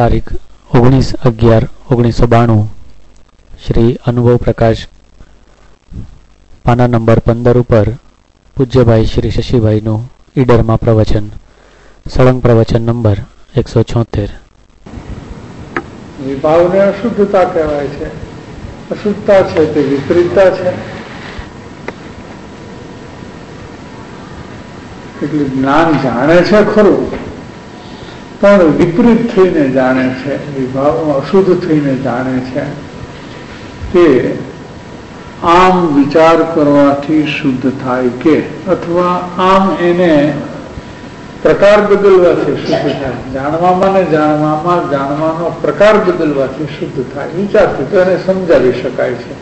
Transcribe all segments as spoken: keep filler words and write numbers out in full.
તારીખ ઓગણીસ અગિયાર ઓગણીસો બાણું શ્રી અનુભવ પ્રકાશ પાના નંબર પંદર ઉપર પૂજ્યભાઈ શ્રી શશીભાઈનું ઈડરમાં પ્રવચન, સળંગ પ્રવચન નંબર એકસો છોતેર. વિભાવને અશુદ્ધતા કહેવાય છે. અશુદ્ધતા છે તે વિપરીતતા છે. એટલે જ્ઞાન જાણે છે ખરું, પણ વિપરીત થઈને જાણે છે. વિભાવ અશુદ્ધ થઈને જાણે છે. તે આમ વિચાર કરવાથી શુદ્ધ થાય કે અથવા આમ એને પ્રકાર બદલવાથી શુદ્ધ થાય. જાણવામાં ને જાણવામાં જાણવાનો પ્રકાર બદલવાથી શુદ્ધ થાય. વિચારથી તો એને સમજાવી શકાય છે.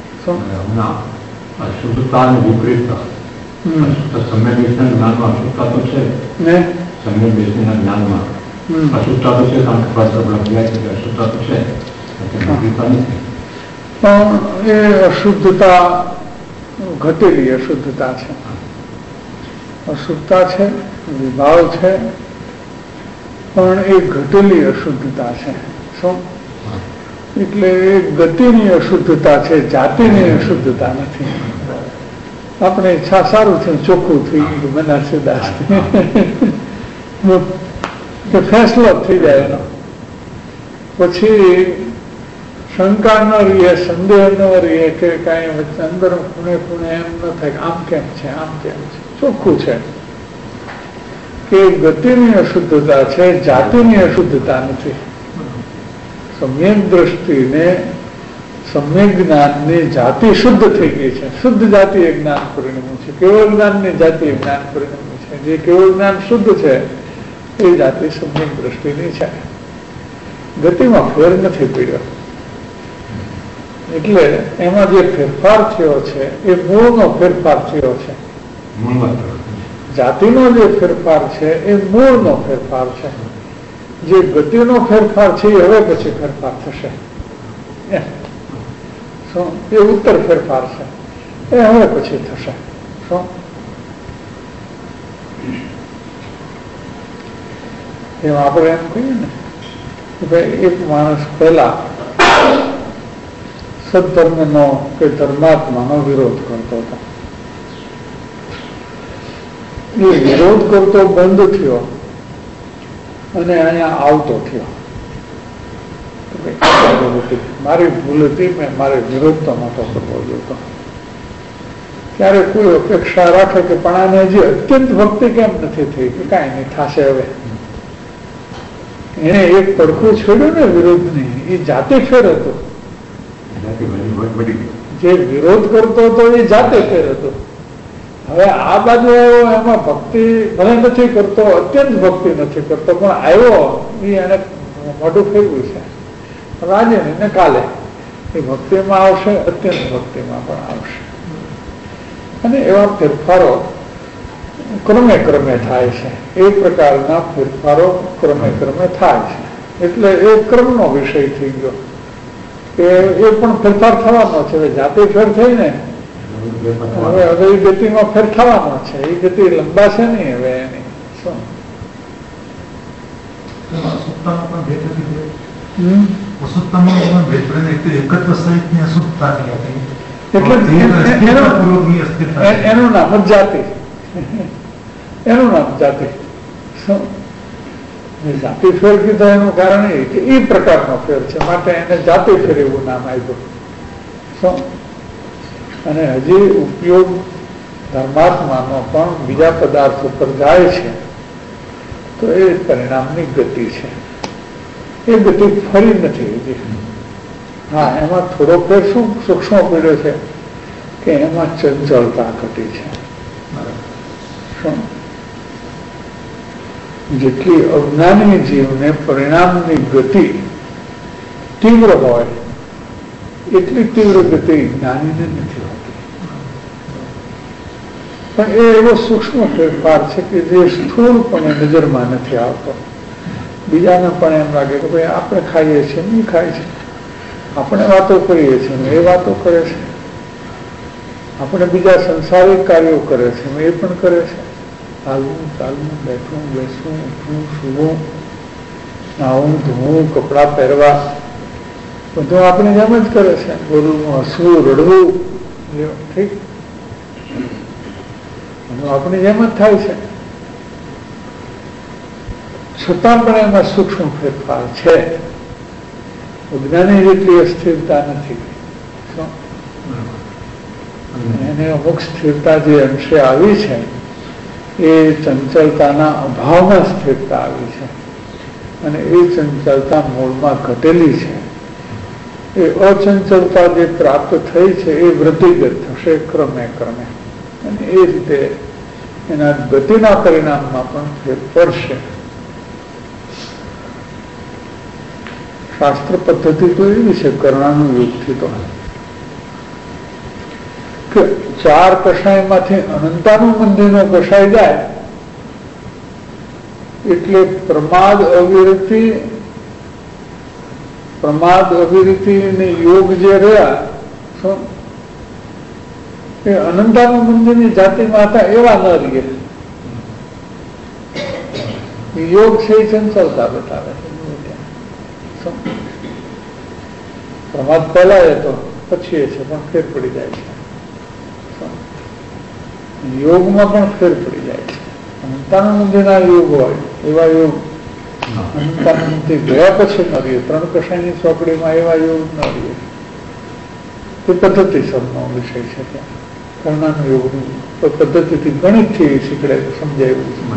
શુદ્ધતા અને વિપરીતતા સમ્યક દેશના જ્ઞાનમાં અશુદ્ધતા તો છે ને, સમ્યક દેશના જ્ઞાનમાં અશુદ્ધતા તો છે, કારણ કે પાછળ આપણે છે કે અશુદ્ધતા તો છે, વિપરીતતા નથી. પણ એ અશુદ્ધતા ઘટેલી અશુદ્ધતા છે. અશુદ્ધતા છે, વિભાવ છે, પણ એ ઘટેલી અશુદ્ધતા છે. શું? એટલે એ ગતિની અશુદ્ધતા છે, જાતિની અશુદ્ધતા નથી. આપણે ઈચ્છા સારું થયું, ચોખ્ખું થઈ ગયું, બનારસી દાસ કે ફેસલો થઈ જાય એનો. પછી શંકા ન રહીએ, સંદેહ ન રહીએ કે કઈ અંદર ખૂણે ખૂણે એમ ન થાય આમ કેમ છે, આમ કેમ છે. ચોખ્ખું છે કે ગતિની અશુદ્ધતા છે, જાતિની અશુદ્ધતા નથી. સમ્યક દ્રષ્ટિને સમ્યક જ્ઞાનની જાતિ શુદ્ધ થઈ ગઈ છે. શુદ્ધ જાતિ એ જ્ઞાન પરિણમ્યું છે. કેવળ જ્ઞાનની જાતિ એ જ્ઞાન પરિણમ્યું છે. જે કેવળ જ્ઞાન શુદ્ધ છે એ જાતિ સમ્યક દ્રષ્ટિની છે. ગતિમાં ફેર નથી પડ્યો. એટલે એમાં જે ફેરફાર થયો છે એ મૂળનો ફેરફાર થયો છે. જાતિનો જે ફેરફાર છે એ મૂળનો ફેરફાર છે. જે ગતિનો ફેરફાર છે એ હવે પછી ફેરફાર થશે. શું? એ ઉત્તર ફેરફાર છે, એ હવે પછી થશે. શું? એમ આપણે એમ કહીએ ને કે ભાઈ એક માણસ પહેલા સદધર્મનો કે ધર્માત્માનો વિરોધ કરતો હતો. એ વિરોધ કરતો બંધ થયો અને અહીંયા આવતો થયો. મારી ભૂલ હતી, મેં મારે વિરોધ તો નહોતો કરવો જોતો. ત્યારે કોઈ અપેક્ષા રાખે કે પણ આને હજી અત્યંત ભક્તિ કેમ નથી થઈ, કે કાંઈ નહીં થશે હવે. એને એક પડખું છોડ્યું ને વિરોધની, એ જાતે ફેર હતો. જે વિરોધ કરતો હતો એ જાતે ફેર હતો. હવે આ બાજુ આવ્યો, એમાં ભક્તિ ભલે નથી કરતો, અત્યંત ભક્તિ નથી કરતો, પણ આવ્યો એ એને મોઢું ફેરવ્યું છે. આજે ને કાલે એ ભક્તિમાં આવશે, અત્યંત ભક્તિમાં પણ આવશે. અને એવા ફેરફારો ક્રમે ક્રમે થાય છે. એ પ્રકારના ફેરફારો ક્રમે ક્રમે થાય છે. એટલે એ ક્રમનો વિષય થઈ ગયો કે એ પણ ફેરફાર થવાનો છે. જાતે ફેર થઈ ને હવે હવે એ ગતિમાં ફેર થવાનો છે. એ ગતિ લંબાશે નહીં હવે એની. શું? એનું નામ જ જાતિ. એનું નામ જાતિ. શું? જાતિ ફેર કીધા એનું કારણ એ કે એ પ્રકારનો ફેર છે, માટે એને જાતિ ફેર એવું નામ આપ્યું. શું? અને હજી ઉપયોગ ધર્માત્માનો પણ બીજા પદાર્થ ઉપર જાય છે તો એ પરિણામની ગતિ છે. એ ગતિ ફરી નથી હજી. હા, એમાં થોડો ફેર શું સૂક્ષ્મ પડ્યો છે કે એમાં ચંચળતા ઘટી છે. શું? જેટલી અજ્ઞાની જીવને પરિણામની ગતિ તીવ્ર હોય એટલી તીવ્ર ગતિ જ્ઞાનીને નથી હોતી. પણ એ એવો સૂક્ષ્મ ફેરફાર છે કે જે સ્થૂળપણે નજરમાં નથી આવતો. બીજાને પણ એમ લાગે કે ભાઈ આપણે ખાઈએ છીએ, નહીં ખાય છે, આપણે વાતો કરીએ છીએ, એ વાતો કરે છે, આપણે બીજા સંસારિક કાર્યો કરે છે, એ પણ કરે છે. ચાલવું ચાલવું, બેઠવું બેસવું, ઉઠવું સૂવું, નાવું ધોવું કપડાં પહેરવા બધું આપણે જેમ જ કરે છે. બોલવું, હસવું, રડવું, ઠીક બધું આપણી જેમ જ થાય છે. છતાં પણ એમાં સૂક્ષ્મ ફેરફાર છે. વિજ્ઞાની જેટલી અસ્થિરતા નથી. એને અમુક સ્થિરતા જે અંશે આવી છે એ ચંચળતાના અભાવમાં સ્થિરતા આવી છે અને એ ચંચળતા મૂળમાં ઘટેલી છે. એ અચંચળતા જે પ્રાપ્ત થઈ છે એ વૃદ્ધિગત થશે ક્રમે ક્રમે અને એ રીતે એના ગતિના પરિણામમાં પણ ફેર પડશે. શાસ્ત્ર પદ્ધતિ તો એવી છે કર્ણાનું યુગથી તો કે ચાર કષાયમાંથી અનંતાનું મંદિરનો કષાય જાય એટલે પ્રમાદ અવિરતિ પ્રમાદ અવિરતિ ને યોગ જે રહ્યા એ અનંતાનું મંદિરની જાતિમાં હતા એવા ન રહીએ. યોગ છે એ ચંચળતા બતાવે છે. પ્રમાદ પહેલા એ તો પછી એ છે પણ ફેર પડી જાય છે. યોગમાં પણ ફેર પડી જાય છે. અનંતાનંદના યોગ હોય એવા યોગ અનંતાનંદ ગયા પછી ન રહીએ. ત્રણ કષાયની ચોકડીમાં એવા યોગ ન રહીએ. તે પદ્ધતિસરનો વિષય છે. ત્યાં કર્ણાનું યોગનું પદ્ધતિથી ગણિતથી શીખડે સમજાયું છે.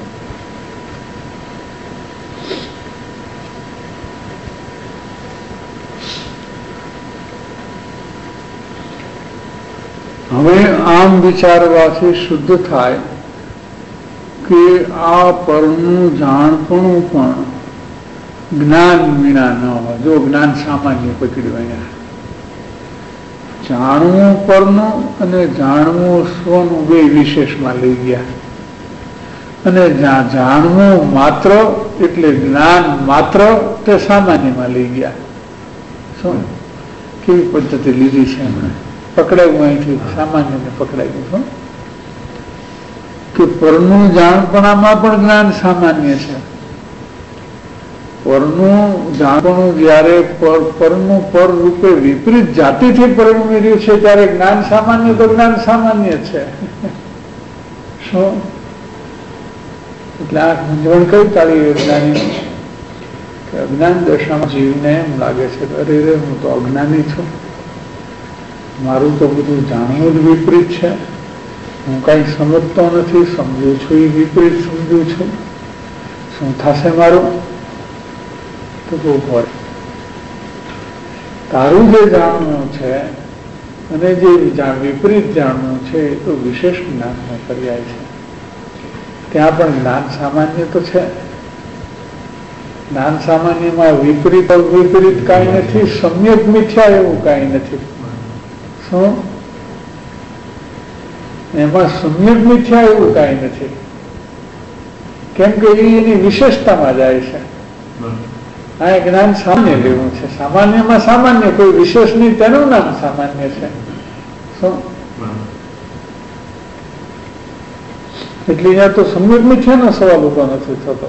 હવે આમ વિચારવાથી શુદ્ધ થાય કે આ પરનું જાણપણું પણ જ્ઞાન વિના ન હોય. જો જ્ઞાન સામાન્ય પકડ્યું અહીંયા જાણવું પરનું અને જાણવું સ્વનું બે વિશેષમાં લઈ ગયા અને જ્યાં જાણવું માત્ર એટલે જ્ઞાન માત્ર તે સામાન્યમાં લઈ ગયા. શું કેવી પદ્ધતિ લીધી છે એમણે? પકડાયું અહીંથી સામાન્યને પકડાયું છું કે પરનું જાણપણામાં પણ જ્ઞાન સામાન્ય છે. પરનું જાણપણું જયારે પરનું પર રૂપે વિપરીત જાતિથી પરિણમી રહ્યું છે ત્યારે જ્ઞાન સામાન્ય તો જ્ઞાન સામાન્ય છે. શું એટલે આ મૂંઝવણ કઈ ટાળી જ્ઞાની કે અજ્ઞાન દશામાં જીવને એમ લાગે છે અરે રે હું તો અજ્ઞાની છું, મારું તો બધું જાણવું જ વિપરીત છે, હું કઈ સમજતો નથી, સમજુ છું એ વિપરીત સમજુ છું, શું થશે મારું? તો બહુ હોય તારું જે જાણવું છે અને જે વિપરીત જાણવું છે એ તો વિશેષ જ્ઞાનનો પર્યાય છે. ત્યાં પણ જ્ઞાન સામાન્ય તો છે. જ્ઞાન સામાન્યમાં વિપરીત વિપરીત કાંઈ નથી, સમ્યક મિથ્યા એવું કાંઈ નથી. શું એમાં સમ્યક મિથ્યા એવું કાંઈ નથી, કેમ કે એ એની વિશેષતામાં જાય છે. આ જ્ઞાન સામાન્ય લેવું છે. સામાન્યમાં સામાન્ય કોઈ વિશેષ નહીં, તેનું નામ સામાન્ય છે. શું એટલે અહીંયા તો સમ્યક મિથ્યાનો સવાલ ઉભો નથી થતો.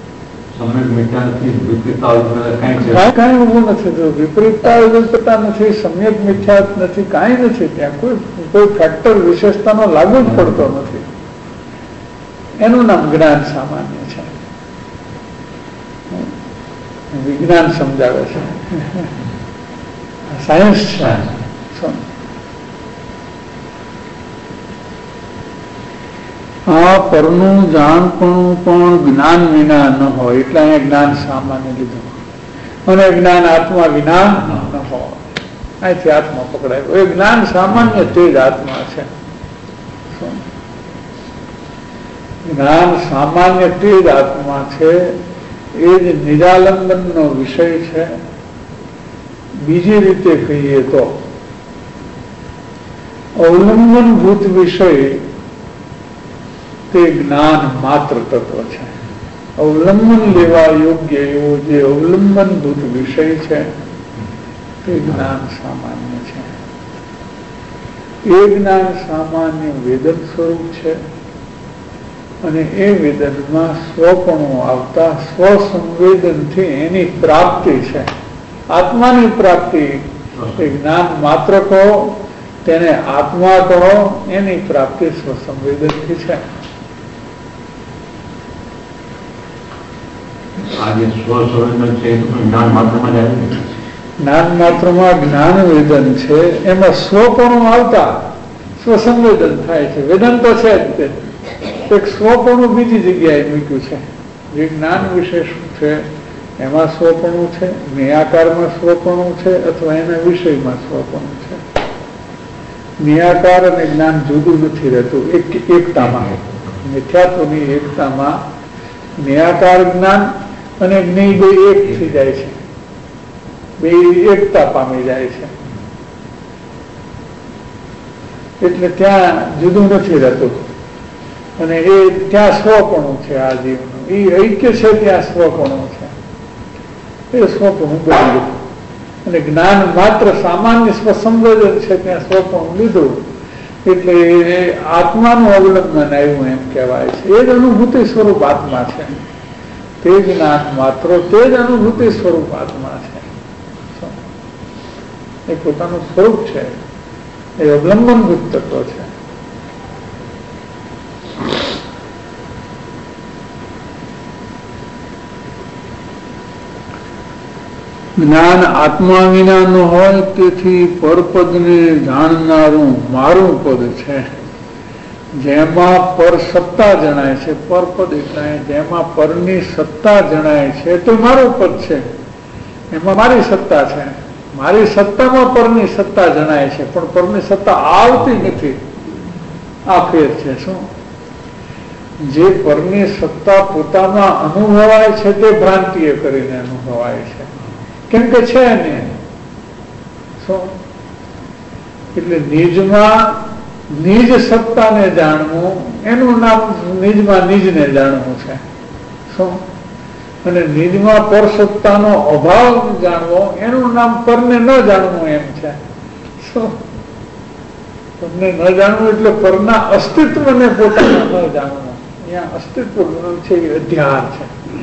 કાંઈ ઉભું નથી થતું, વિપરીતતા વિપરીતતા નથી, સમ્યક મિથ્યા નથી, કાંઈ નથી. ત્યાં કોઈ કોઈ ફેક્ટર વિશેષતાનો લાગુ જ પડતો નથી. એનું નામ જ્ઞાન સામાન્ય છે. વિજ્ઞાન સમજાવે છે, સાયન્સ છે. આ પરનું જાણપણું પણ જ્ઞાન વિના ન હોય એટલે અહીંયા જ્ઞાન સામાન્ય લીધું. અને જ્ઞાન આત્મા વિના ન હોય, અહીંથી આત્મા પકડાય. એ જ્ઞાન સામાન્ય તે જ આત્મા છે. જ્ઞાન સામાન્ય તે જ આત્મા છે, એ જ નિરાલંબનનો વિષય છે. બીજી રીતે કહીએ તો અવલંબનભૂત વિષય તે જ્ઞાન માત્ર તત્વ છે. અવલંબન લેવા યોગ્ય એવો જે અવલંબનભૂત વિષય છે તે જ્ઞાન સામાન્ય છે. એ જ્ઞાન સામાન્ય વેદન સ્વરૂપ છે અને એ વેદનમાં સ્વપણું આવતા સ્વસંવેદનથી એની પ્રાપ્તિ છે. આત્માની પ્રાપ્તિ એ જ્ઞાન માત્ર કહો, તેને આત્મા કહો, એની પ્રાપ્તિ સ્વસંવેદનથી છે. આજે સ્વસંવેદન છે જ્ઞાન માત્રમાં જ આવે. જ્ઞાન માત્રમાં જ્ઞાન વેદન છે, એમાં સ્વપણું આવતા સ્વસંવેદન થાય છે. વેદન તો છે જ તે, એક સ્વપણું બીજી જગ્યાએ મૂક્યું છે. જે જ્ઞાન વિશેષ છે એમાં સ્વપણું છે, નિયાકારમાં સ્વપણું છે, અથવા એના વિષયમાં સ્વપણું છે. નિયાકાર અને જ્ઞાન જુદું નથી રહેતું, એક એકતામાં, મિથ્યાત્વની એકતામાં નિયાકાર જ્ઞાન અને જ્ઞેય બે એક થઈ જાય છે, બે એકતા પામી જાય છે. એટલે ત્યાં જુદું નથી રહેતું અને એ ત્યાં સ્વપણું છે. આ જીવનું એ ઐક્ય છે, ત્યાં સ્વપણું છે. એ સ્વપણું બદલ્યું અને જ્ઞાન માત્ર સામાન્ય સ્વસંવેદન છે, ત્યાં સ્વપણું લીધું એટલે એ આત્માનું અવલંબન આવ્યું એમ કહેવાય છે. એ જ અનુભૂતિ સ્વરૂપ આત્મા છે. તે જ્ઞાન માત્ર તે જ અનુભૂતિ સ્વરૂપ આત્મા છે. એ પોતાનું સ્વરૂપ છે, એ અવલંબનભૂત તત્વ છે. જ્ઞાન આત્મા વિના ન હોય, તેથી પરપદને જાણનારું મારું પદ છે. જેમાં પર સત્તા જણાય છે, પરપદ એટલે જેમાં પરની સત્તા જણાય છે તે મારું પદ છે. એમાં મારી સત્તા છે. મારી સત્તામાં પરની સત્તા જણાય છે, પણ પરની સત્તા આવતી નથી. આ ફેર છે. શું? જે પરની સત્તા પોતામાં અનુભવાય છે તે ભ્રાંતિએ કરીને અનુભવાય છે, કેમ કે છે ને. શું? એટલે નિજમાં નિજ સત્તાને જાણવું એનું નામ નિજમાં નિજને જાણવું છે. શું? અને નિજમાં પર સત્તાનો અભાવ જાણવો એનું નામ પરને ન જાણવું એમ છે. શું? પરને ન જાણવું એટલે પરના અસ્તિત્વને પોતાને ન જાણવું. અહીંયા અસ્તિત્વ છે એ અધ્યાર છે.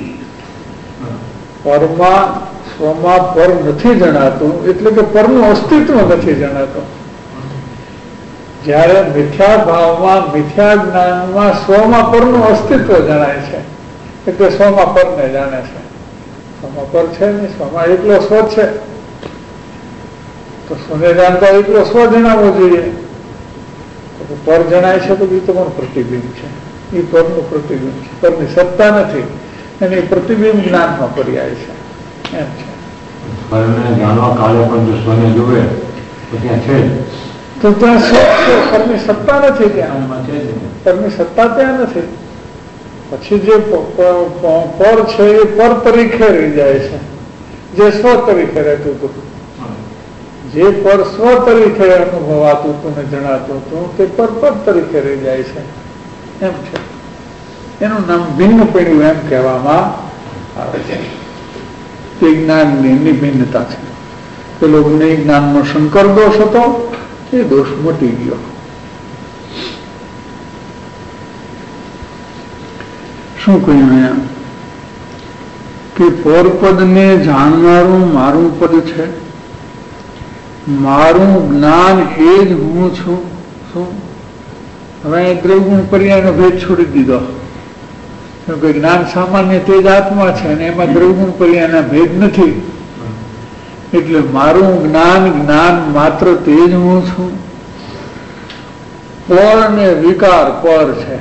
પરમાં સ્વમાં પર નથી જણાતું એટલે કે પરનું અસ્તિત્વ નથી જણાતું. જયારે મિથ્યા ભાવમાં મિથ્યા જ્ઞાનમાં સ્વમાં પરનું અસ્તિત્વ જણાય છે એટલે સ્વમાં પરને જાણે છે. સ્વમાં પર છે ને, સ્વમાં એકલો સ્વ છે, તો સ્વને જાણતા એકલો સ્વ જણાવવો જોઈએ. તો પર જણાય છે તો એ તો પણ પ્રતિબિંબ છે, એ પરનું પ્રતિબિંબ છે. પરની સત્તા નથી અને એ પ્રતિબિંબ જ્ઞાનમાં પર્યાય છે એમ છે. જાણવા કાલે પણ જો સ્વને જુએ તો ત્યાં છે, તો ત્યાં પરની સત્તા નથી. ત્યાં પરની સત્તા ત્યાં નથી. પછી જે પર છે એ પર તરીકે રહી જાય છે, જે સ્વ તરીકે રહેતું હતું. જે પર સ્વ તરીકે અનુભવાતું હતું ને જણાતું હતું તે પર પદ તરીકે રહી જાય છે એમ છે. એનું નામ ભિન્ન પડ્યું એમ કહેવામાં આવે છે. તે જ્ઞાનની એમની ભિન્નતા છે. પેલો જ્ઞેય જ્ઞાનનો શંકર દોષ હતો, એ દોષ મટી ગયો. શું કહ્યું એમ કે પરપદને જાણનારું મારું પદ છે, મારું જ્ઞાન એ જ હું છું. શું? હવે દ્રવગુણ પર્યાયનો ભેદ છોડી દીધો. જ્ઞાન સામાન્ય તે જ આત્મા છે અને એમાં દ્રવગુણ પર્યાયના ભેદ નથી. એટલે મારું જ્ઞાન જ્ઞાન માત્ર તે જ હું છું. પર ને વિકાર પર છે.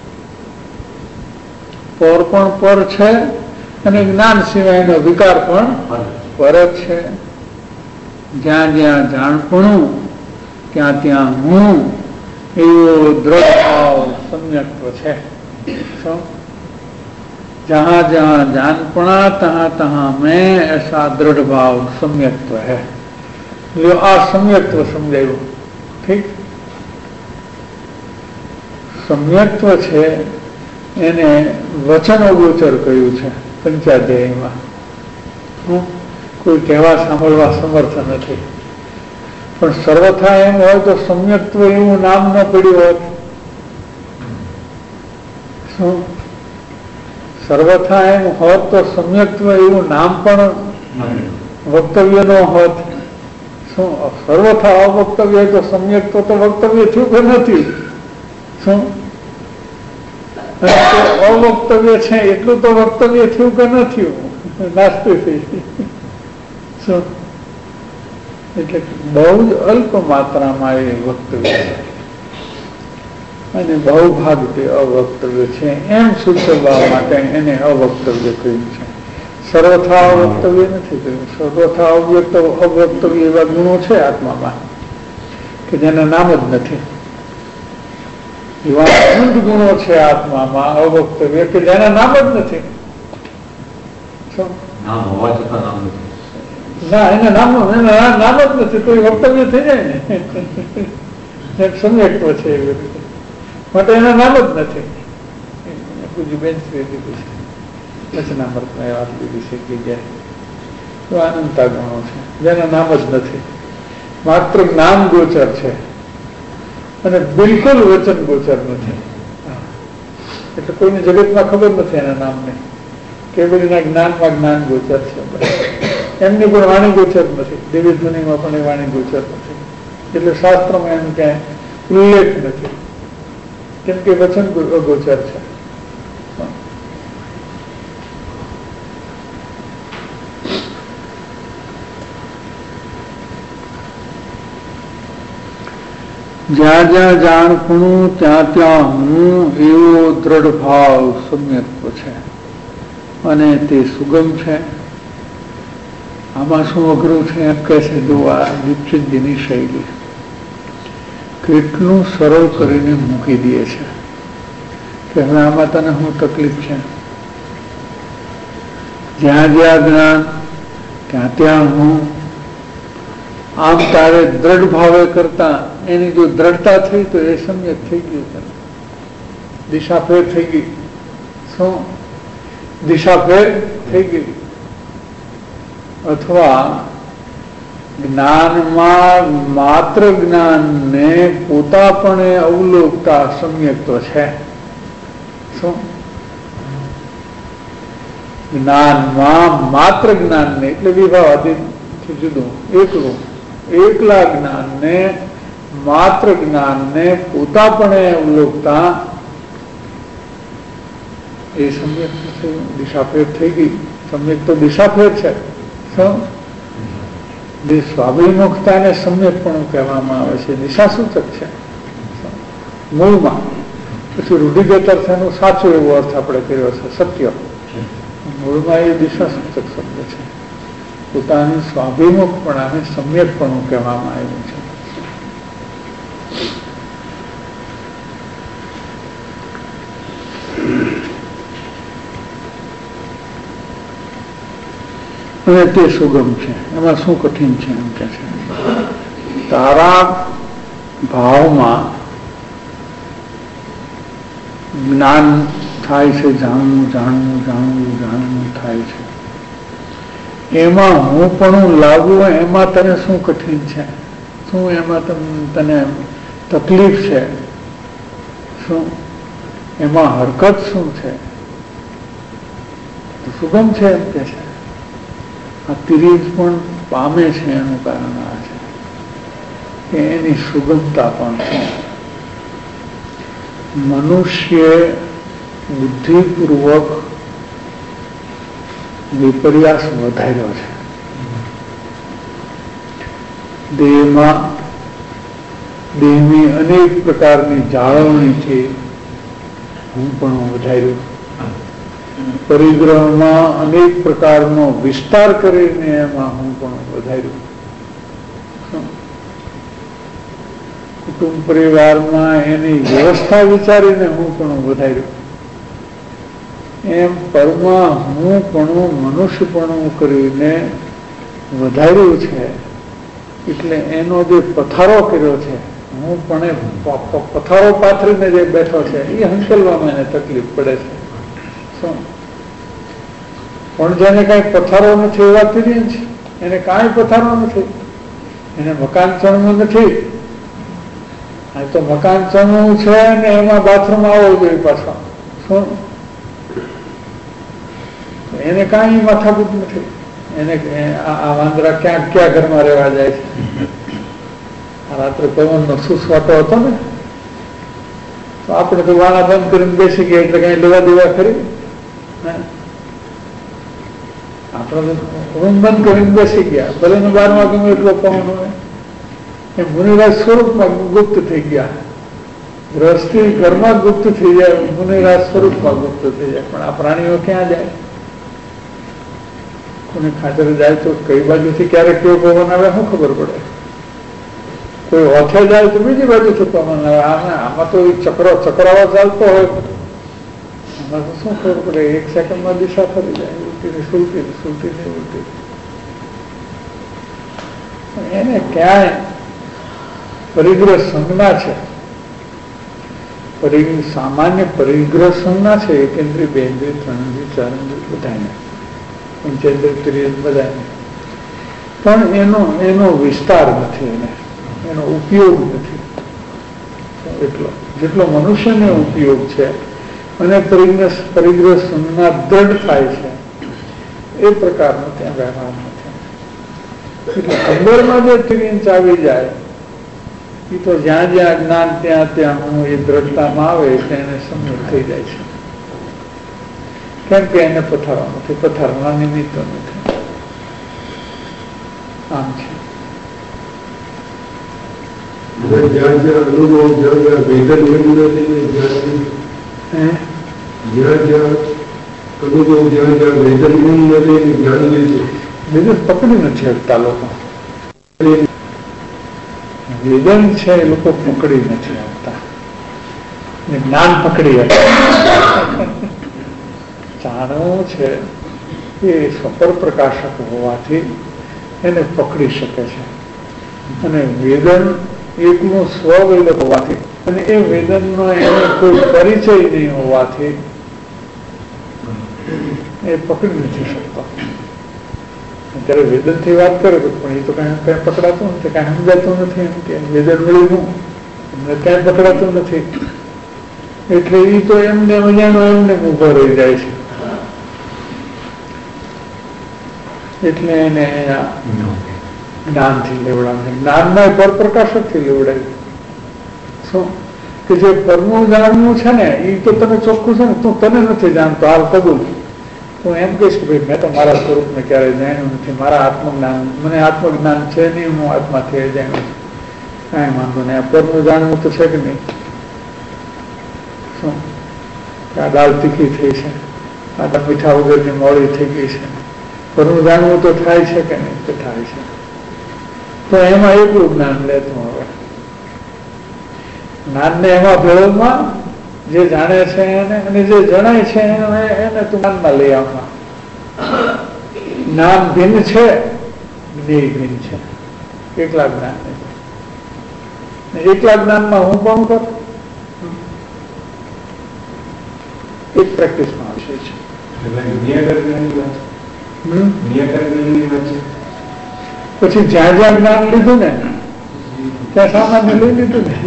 પર પણ પર છે અને જ્ઞાન સિવાયનો વિકાર પણ પર જ છે. જ્યાં જ્યાં જાણપણું ત્યાં ત્યાં હું એવો દ્રઢ ભાવ સમ્યક્ત્વ છે. जहां जहां जानपणा तहां तहां मैं ऐसा दृढ़ भाव सम्यक्त्व है. जो आ सम्यक्त्व समझाયું. ઠીક? सम्यक्त्व છે એને વચન અગોચર કહ્યું છે પંચાધ્યાયમાં. કોઈ કહેવા સાંભળવા સમર્થ નથી, પણ સર્વથા એમ હોય તો सम्यक्त्व એવું નામ ન પડ્યું હોત. શું સર્વથા એમ હોત તો સમ્યક્ત્વ એવું નામ પણ વક્તવ્ય નો હોત. શું સર્વથા અવક્તવ્ય તો સમ્યક્ત્વ તો વક્તવ્ય થયું કે નથી? શું અવક્તવ્ય છે એટલું તો વક્તવ્ય થયું કે નથી? નાસ્તી થઈ. શું એટલે બહુ જ અલ્પ માત્રામાં એ વક્તવ્ય અને બહુ ભાગ તે અવક્તવ્ય છે એમ સૂચવવા માટે એને અવક્તવ્ય કહ્યું છે. સર્વથા અવક્તવ્ય નથી કહ્યું. સર્વથા અવ્યક્ત અવક્તવ્ય એવા ગુણો છે આત્મામાં કે જેના નામ જ નથી. એવા અનંત ગુણો છે આત્મામાં અવક્તવ્ય કે જેના નામ જ નથી. ના, એના નામ એના નામ જ નથી તો એ વક્તવ્ય થઈ જાય ને. સમ્યક્ત્વ છે એવી રીતે માટે એના નામ જ નથી. પૂજી બેન લીધું છે રચનામૃતમાં એ વાત લીધી છે કે જાય તો અનંતા ગુણો છે જેના નામ જ નથી. માત્ર જ્ઞાન ગોચર છે અને બિલકુલ વચન ગોચર નથી. એટલે કોઈને જગતમાં ખબર નથી એના નામને. કેવળના જ્ઞાનમાં જ્ઞાન ગોચર છે. એમની પણ વાણી ગોચર નથી. દેવી ધ્વનિમાં પણ એ વાણી ગોચર નથી. એટલે શાસ્ત્રમાં એમ ક્યાંય ઉલ્લેખ નથી કેમ કે વચન ગોચર છે. જ્યાં જ્યાં જાણપણું ત્યાં ત્યાં હું એવો દ્રઢ ભાવ સમ્યક્ત્વ છે અને તે સુગમ છે. આમાં શું અઘરું છે એમ કહે છે જો આ દીપચંદજીની શૈલી કેટલું સરળ કરીને મૂકી દે છે કે હવે આમાં તને શું તકલીફ છે? જ્યાં જ્યાં જ્ઞાન ત્યાં ત્યાં હું. આમ તારે દ્રઢ ભાવે કરતા એની જો દ્રઢતા થઈ તો એ સમ્યક થઈ ગયું. તને દિશા ફેર થઈ ગઈ. શું દિશા ફેર થઈ ગઈ? અથવા જ્ઞાનમાં માત્ર જ્ઞાનને પોતાપણે અવલોકતા સમ્યક્ત્વ છે. શું જ્ઞાનમાં માત્ર જ્ઞાનને એટલે વિભાવાદીથી જુદું એકલું એકલા જ્ઞાનને માત્ર જ્ઞાનને પોતાપણે અવલોકતા એ સમ્યક દિશાફેર થઈ ગઈ. સમ્યક તો દિશાફેર છે. સ્વાભિમુખતાને સમ્યકપણું કહેવામાં આવે છે. દિશાસૂચક છે મૂળમાં. પછી રૂઢિગત અર્થ એનો સાચો એવો અર્થ આપણે કર્યો છે સત્ય. મૂળમાં એ દિશાસૂચક શબ્દ છે. પોતાની સ્વાભિમુખપણાને સમ્યકપણું કહેવામાં આવ્યું છે. અને તે સુગમ છે. એમાં શું કઠિન છે એમ કે છે તારા ભાવમાં જ્ઞાન થાય છે. જાણવું જાણવું જાણવું જાણવું થાય છે. એમાં હું પણ લાગવું એમાં તને શું કઠિન છે? શું એમાં તને તકલીફ છે? શું એમાં હરકત શું છે? સુગમ છે એમ કે છે. આ તિરીજ પણ પામે છે એનું કારણ આ છે કે એની સુગમતા પણ છે. મનુષ્ય બુદ્ધિપૂર્વક વિપર્યાસ વધાર્યો છે. દેહમાં દેહની અનેક પ્રકારની જાળવણીથી હું પણ વધાર્યું. પરિગ્રહમાં અનેક પ્રકારનો વિસ્તાર કરીને એમાં હું પણ વધાર્યું. કુટુંબ પરિવારમાં એની વ્યવસ્થા વિચારીને હું પણ વધાર્યું. એમ પરમાં હું પણ મનુષ્યપણું કરીને વધાર્યું છે. એટલે એનો જે પથારો કર્યો છે હું પણ પથારો પાથરીને જે બેઠો છે એ હંકેલવામાં એને તકલીફ પડે છે. શું પણ જેને કઈ પથારો નથી એવા તિર્ય છે. એને કાંઈ પથારો નથી. એને મકાન ચણવું નથી. આ તો મકાન ચણવું છે ને એમાં બાથરૂમ આવવું જોઈએ પાછો. એને કાંઈ માથાકૂટ નથી. એને આ વાંદરા ક્યાં ક્યાં ઘરમાં રહેવા જાય છે. આ રાત્રે પવનનો સુસવાટો હતો ને, તો આપણે તો વાણા બંધ કરીને બેસી ગયા એટલે કઈ લેવા દેવા ખરી. આપણે રૂમ બંધ કરીને બેસી ગયા, ભલે ને બારમાં ગમે એટલો પવન હોય. એ મુનિરાજ સ્વરૂપમાં ગુપ્ત થઈ ગયા. દ્રષ્ટિ ઘરમાં ગુપ્ત થઈ જાય, મુનિરાજ સ્વરૂપમાં ગુપ્ત થઈ જાય. પણ આ પ્રાણીઓ ક્યાં જાય? કોને ખાતરે જાય તો કઈ બાજુથી ક્યારેક કેવો પવન આવે શું ખબર પડે? કોઈ ઓછે જાય તો બીજી બાજુથી પવન આવે. આમાં આમાં તો ચક્રો ચક્રાવા ચાલતો હોય, આમાં તો શું ખબર પડે? એક સેકન્ડમાં દિશા ફરી જાય, ઉલટી ને સુલટી ને સુલટી ને ઉલટી. એને ક્યાંય પરિગ્રહ સંજ્ઞા છે, સામાન્ય પરિગ્રહ સંજ્ઞા છે. એકેન્દ્રિય, બે ઇન્દ્રિય, ત્રણ ઇન્દ્રિય, ચાર ઇન્દ્રિય બધાને, પંચેન્દ્રિય, ત્રિયેન્દ્રિય બધાને. પણ એનો એનો વિસ્તાર નથી, એને એનો ઉપયોગ નથી એટલો જેટલો મનુષ્યને ઉપયોગ છે. અને પરિગ્રહ પરિગ્રહ સંજ્ઞા દ્રઢ થાય છે એ પ્રકારનો ત્યાં વ્યવહાર નથી. એટલે અંદરમાં જે ત્રિયંચ આવી જાય એ તો જ્યાં જ્યાં જ્ઞાન ત્યાં ત્યાં હું એ દ્રઢતામાં આવે એટલે એને સમજ થઈ જાય છે. કેમ કે એને પથારવા નથી, પથારવા નિમિત્ત નથી. આમ છે. જ્યાં જ્યાં અનુભવ, જ્યાં જ્યાં વેદન મળ્યું નથી, જ્યાં જ્યાં અનુભવ, જ્યાં જ્યાં વેદન મળ્યું નથી, જ્ઞાન લીધું. વેદન પકડી નથી શકતા લોકો. વેદન છે એ લોકો પકડી નથી આવતા, જ્ઞાન પકડી શકતા. જાણવું છે એ સફળ પ્રકાશક હોવાથી એને પકડી શકે છે. અને વેદન એકનું સ્વવેદક હોવાથી અને એ વેદનનો એને કોઈ પરિચય નહીં હોવાથી એ પકડી નથી શકતો. અત્યારે વેદન થી વાત કરે પણ એ તો કઈ કઈ પકડાતું નથી, કઈ સમજાતું નથી. એમ કે વેદન મળ્યું એમને ક્યાંય પકડાતું નથી. એટલે એ તો એમને મજાનો એમને ઉભો રહી જાય છે. એટલે એને જ્ઞાનથી લેવડાવે. જ્ઞાનના પર પ્રકાશકથી લેવડાવે. શું કે જે પરનું જાણવું છે ને એ તો તમે ચોખ્ખું છે ને, તું તને નથી જાણતો, હાલ કબૂલ. હું એમ કહીશ કે ભાઈ મેં તો મારા સ્વરૂપને ક્યારેય જાણ્યું નથી, મારા આત્મજ્ઞાન મને આત્મજ્ઞાન છે નહીં, હું આત્માથી જાણ્યું છું. કાંઈ વાંધો નહીં. આ પરનું જાણવું તો છે કે નહીં? શું આ દાળ તીખી થઈ છે, આ મીઠા વગરની મોડી થઈ ગઈ છે, પરનું જાણવું તો થાય છે કે નહીં? તો થાય છે. તો એમાં એટલું જ્ઞાન લેતું. હવે જ્ઞાનને એમાં ભેળવમાં જે જાણે છે એને અને જે જણાય છે એને તું જ્ઞાનમાં લઈ આવવા. જ્ઞાન ભિન્ન છે, જ્ઞેય ભિન્ન છે. એકલા જ્ઞાન એકલા જ્ઞાનમાં હું પણ કર એક પ્રેક્ટિસમાં આવશે છે. પછી જ્યાં જ્યાં જ્ઞાન લીધું ને ત્યાં સામાન્ય લઈ લીધું ને.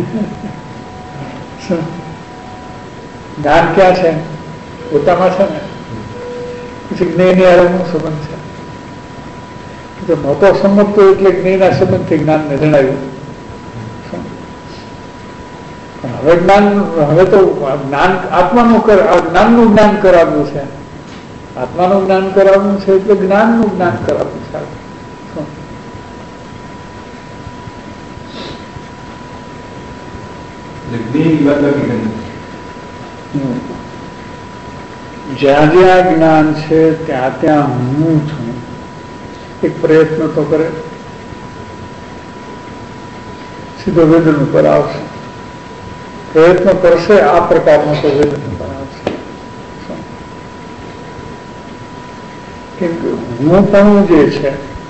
જ્ઞાન ક્યાં છે? પોતામાં છે ને. પછી જ્ઞેયની આરંભનો સંબંધ છે. મોટો સંબંધ તો એટલે જ્ઞેયના સંબંધથી જ્ઞાનને જણાવ્યું. હવે જ્ઞાન હવે તો જ્ઞાન આત્માનું જ્ઞાનનું જ્ઞાન કરાવ્યું છે. આત્માનું જ્ઞાન કરાવવું છે એટલે જ્ઞાનનું જ્ઞાન કરાવવું છે. જ્યાં જ્યાં જ્ઞાન છે ત્યાં ત્યાં હું છું. એક પ્રયત્ન તો કરે, સીધો વેદન ઉપર આવશે. પ્રયત્ન કરશે આ પ્રકારનો તો વેદન ઉપર આવશે. કેમ કે હું પણ જે છે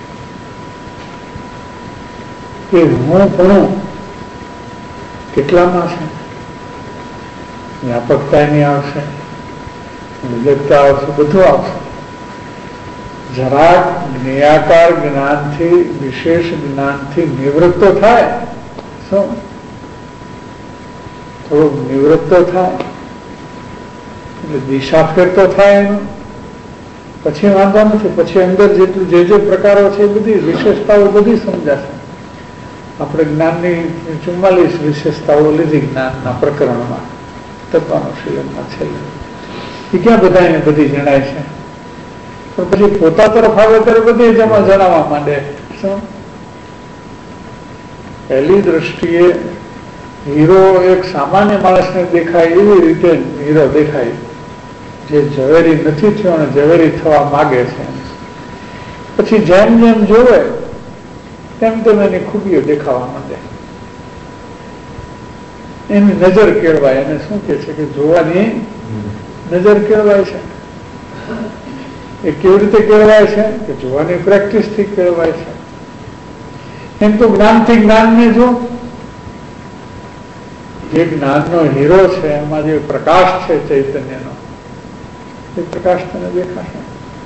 એ હું પણ કેટલામાં છે? વ્યાપકતાની આવશે, વિવેકતા આવશે, બધું આવશે. જરાક જ્ઞેયાકાર જ્ઞાનથી વિશેષ જ્ઞાનથી નિવૃત્ત થાય, શું થોડુંક નિવૃત્ત થાય એટલે દિશા ફેર તો થાય એનું, પછી વાંધો નથી. પછી અંદર જેટલું જે જે પ્રકારો છે એ બધી વિશેષતાઓ બધી સમજાશે. આપણે જ્ઞાનની ચુમ્માલીસ વિશેષતાઓ લીધી જ્ઞાનના પ્રકરણમાં, તત્વાનુશીલનમાં છેલ્લે. એ ક્યાં બધા એને બધી જણાય છે? પણ પછી પોતા તરફ આવે ત્યારે બધી જમાં જણાવવા માંડે. શું પહેલી દ્રષ્ટિએ હીરો એક સામાન્ય માણસને દેખાય એવી રીતે હીરો દેખાય, જે ઝવેરી નથી થયો અને ઝવેરી થવા માગે છે. પછી જેમ જેમ જોવે તેમ તેમ એની ખૂબીઓ દેખાવા માંડે, એની નજર કેળવાય. એને શું કે છે કે જોવાની નજર કેળવાય છે. એ કેવી રીતે કેળવાય છે? કે જોવાની પ્રેક્ટિસ થી કેળવાય છે. એમ તો જ્ઞાનથી જ્ઞાનને જો, જે જ્ઞાનનો હીરો છે એમાં જે પ્રકાશ છે ચૈતન્યનો, એ પ્રકાશ તને દેખાશે.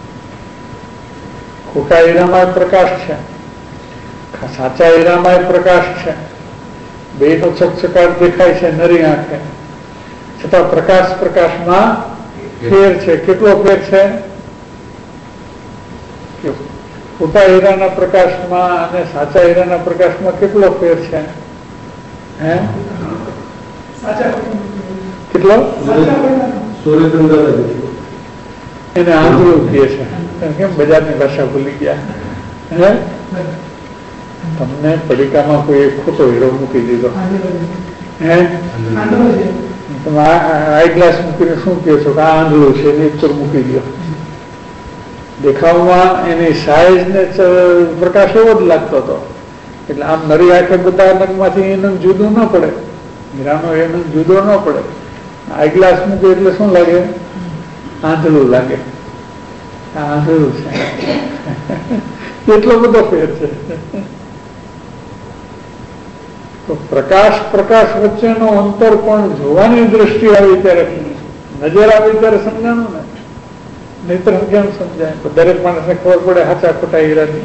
ખોટા હીરામાં પ્રકાશ છે, સાચા હીરામાં પ્રકાશ છે. બે નો ચકચકાટ દેખાય છે નરી આંખે, છતાં પ્રકાશ પ્રકાશમાં ફેર છે. કેટલો ફેર છે? ખોટા હીરાના પ્રકાશમાં અને સાચા હીરાના પ્રકાશમાં કેટલો ફેર છે? હે કેટલો? એને આંધળું કહે છે. કેમ બજારની ભાષા ભૂલી ગયા? હે તમને પડીકામાં કોઈ એક ખોટો હીરો મૂકી દીધો, હે તમે આઈ ગ્લાસ મૂકીને શું કહો છો કે આ આંધળું છે, એની ઉપર મૂકી દો. દેખાવમાં એની સાઈઝ ને પ્રકાશ એવો જ લાગતો હતો. એટલે આમ નરી આંખે બધા નંગમાંથી એ નંગ જુદું ન પડે, હીરાનો એ નંગ જુદો ન પડે. આઈ ગ્લાસ મૂકે એટલે શું લાગે? આંધળું લાગે. આ આંધળું છે. એટલો બધો ફેર છે. તો પ્રકાશ પ્રકાશ વચ્ચેનો અંતર પણ જોવાની દ્રષ્ટિ આવી ત્યારે, નજર આવી ત્યારે સમજાણું ને, નહીતર કેમ સમજાય? દરેક માણસને ખબર પડે સાચા ખોટા હીરાની?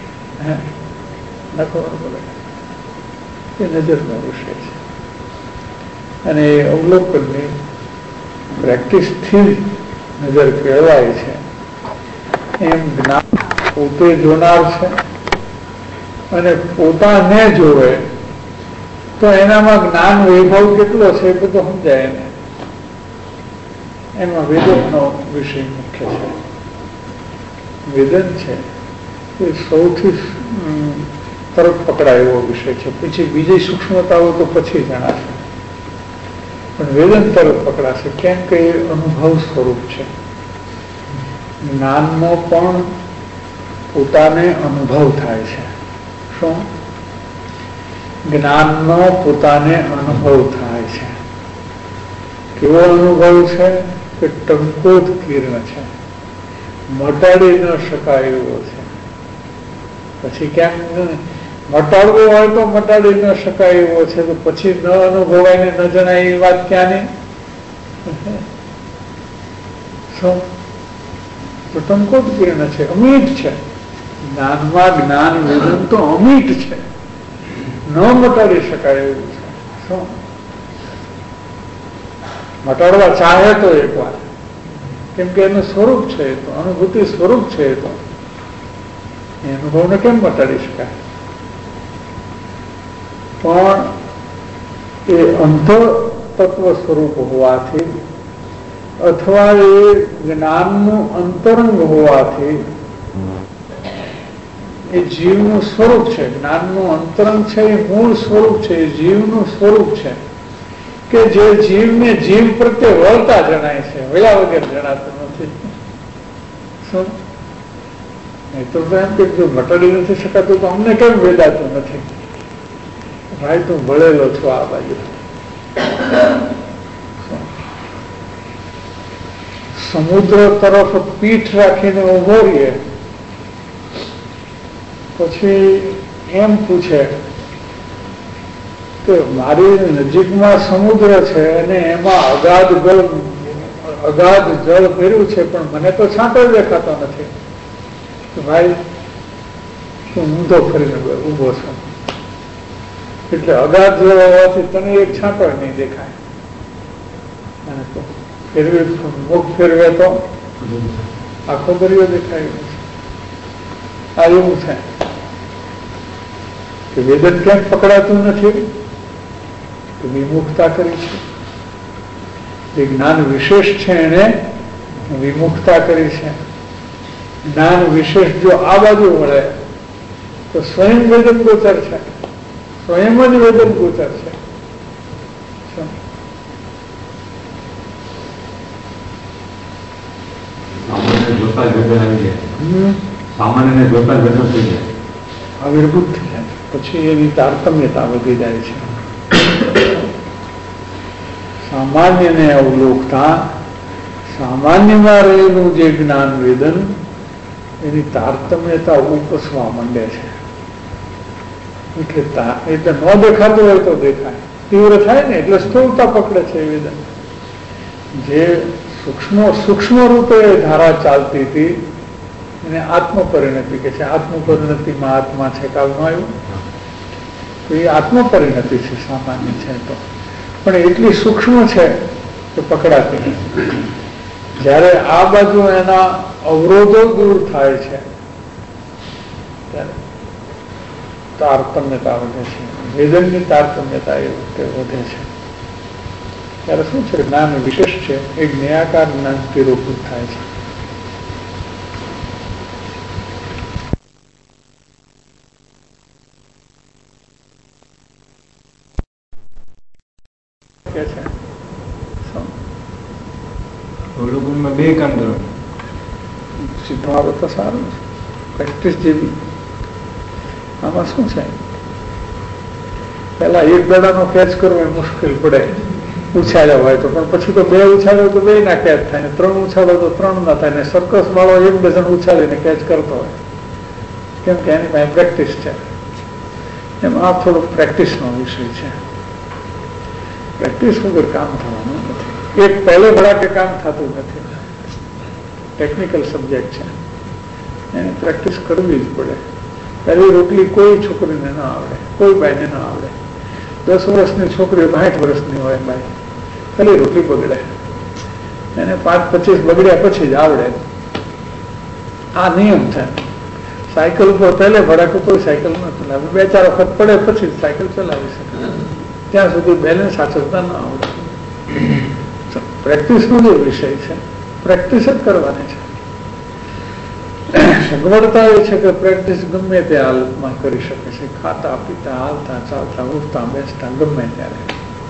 ના ખબર પડે. એ નજરનો વિષય છે. અને એ અવલોકનની પ્રેક્ટિસથી નજર કેળવાય છે. એમ જ્ઞાન પોતે જોનાર છે અને પોતાને જોવે તો એનામાં જ્ઞાન વૈભવ કેટલો છે એ બધું સમજાય એને. એમાં વેદનનો વિષય મુખ્ય છે. વેદન છે એ સૌથી તરત પકડાય એવો વિષય છે. પછી બીજી સૂક્ષ્મતાઓ તો પછી જણાશે, પણ વેદન તરત પકડાશે. કેમ કે એ અનુભવ સ્વરૂપ છે. જ્ઞાનનો પણ પોતાને અનુભવ થાય છે. શું? જ્ઞાનનો પોતાને અનુભવ થાય છે. કેવો અનુભવ છે? કે ટંકોત કિરણ છે, મટાડી ન શકાય એવો છે. પછી કેમ મટાડવો હોય તો મટાડી ન શકાય એવો છે, તો પછી ન અનુભવાય ને ન જણાય એ વાત ક્યાંની? શું? તો ટંકોત કિરણ છે, અમીટ છે. જ્ઞાનમાં જ્ઞાન વેદન તો અમીટ છે, ન મટાડી શકાય એવું છે. શું? મટાડવા ચાહે તો એક વાર, કેમ કે એનું સ્વરૂપ છે, એ તો અનુભૂતિ સ્વરૂપ છે. એ તો એ અનુભવને કેમ મટાડી શકાય? પણ એ અંત તત્વ સ્વરૂપ હોવાથી અથવા એ જ્ઞાનનું અંતરંગ હોવાથી એ જીવનું સ્વરૂપ છે. જ્ઞાનનું અંતરંગ છે એ મૂળ સ્વરૂપ છે, એ જીવનું સ્વરૂપ છે કે જે જીવને જીવ પ્રત્યે વળતા જણાય છે, વળ્યા વગર જણાતું નથી. શું? નહીં તો એમ કે જો મટાડી નથી શકાતું તો અમને કેમ વેદાતું નથી? ભાઈ તું વળેલો છો આ બાજુ. સમુદ્ર તરફ પીઠ રાખીને ઉભો રહીએ પછી એમ પૂછે કે મારી નજીકમાં સમુદ્ર છે અને એમાં અગાધ જળ અગાધ જળ ભર્યું છે, પણ મને તો છાંટો દેખાતો નથી. ભાઈ તું ઊંધો ફરીને ઉભો છો, એટલે અગાધ જળ હોવાથી તને એક છાંટો નહીં દેખાય. ફેરવી મુખ ફેરવે તો આખો દરિયો દેખાય. આ એવું છે કે વેદન ક્યાંક પકડાતું નથી તો વિમુખતા કરી છે. જે જ્ઞાન વિશેષ છે એને વિમુખતા કરી છે. જ્ઞાન વિશેષ જો આ બાજુ વળે તો સ્વયં વેદન ગોચર છે, સ્વયં જ વેદન ગોચર છે. જોતા જ વેદન આવી જાય, સામાન્ય જોતા જ વેદન થઈ જાય, આવિર્ભૂત થઈ જાય. પછી એની તારતમ્યતા વધી જાય છે. સામાન્યને અવલોકતા સામાન્યમાં રહેલું જે જ્ઞાન વેદન એની તારતમ્યતા ઉપસવા માંડે છે. એટલે એટલે ન દેખાતું હોય તો દેખાય, તીવ્ર થાય ને એટલે સ્થૂળતા પકડે છે વેદન. જે સૂક્ષ્મ સૂક્ષ્મ રૂપે ધારા ચાલતી હતી એને આત્મ પરિણતિ કે છે. આત્મ પરિણતિમાં આત્મા છે કાલમાં આવ્યું તો એ આત્મ પરિણતિ છે, સામાન્ય છે તો પણ એટલી સૂક્ષ્મ છે કે પકડાતી નથી. જ્યારે આ બાજુ એના અવરોધો દૂર થાય છે ત્યારે તારતમ્યતા વધે છે. વેદનની તારતમ્યતા એ વખતે વધે છે. ત્યારે શું છે, જ્ઞાન વિશેષ છે એ જ્ઞેયાકાર જ્ઞાન તિરોભૂત થાય છે. અવલોકનમાં બે કામ કરવાનું. સીધો આવે તો સારું છે, પ્રેક્ટિસ જેવી. આમાં શું છે, પેલા એક દડાનો કેચ કરવો એ મુશ્કેલ પડે ઉછાળ્યા હોય તો, પણ પછી તો બે ઉછાળ્યો તો બે ના કેચ થાય, ત્રણ ઉછાળો તો ત્રણ ના થાય ને સર્કસ વાળો એક ડઝન ઉછાળીને કેચ કરતો હોય કેમ કે એની પાસે પ્રેક્ટિસ છે. એમ આ થોડુંક પ્રેક્ટિસનો વિષય છે. પ્રેક્ટિસ વગર કામ થવાનું નથી. એક પહેલે ભડાકે કામ થતું નથી. ટેકનિકલ સબ્જેક્ટ છે, એને પ્રેક્ટિસ કરવી જ પડે. પહેલી રોટલી કોઈ છોકરીને ના આવડે, કોઈ બાઈને ના આવડે. દસ વર્ષની છોકરી સાઠ વર્ષની હોય બાઈ, પહેલી રોટલી બગડે, એને પાંચ પચીસ બગડ્યા પછી જ આવડે. આ નિયમ છે. સાયકલ પર પહેલે ભડાકે કોઈ સાયકલ ન ચલાવે, બે ચાર વખત પડે પછી જ સાયકલ ચલાવી શકે. ત્યાં સુધી બેલેન્સ સાચવતા ના આવડે. પ્રેક્ટિસનો જે વિષય છે પ્રેક્ટિસ જ કરવાની છે. સગવડતા એ છે કે પ્રેક્ટિસ ગમે તે હાલતમાં કરી શકે છે. ખાતા પીતા, હાલતા ચાલતા, ઉઠતા બેસતા, ગમે ત્યારે,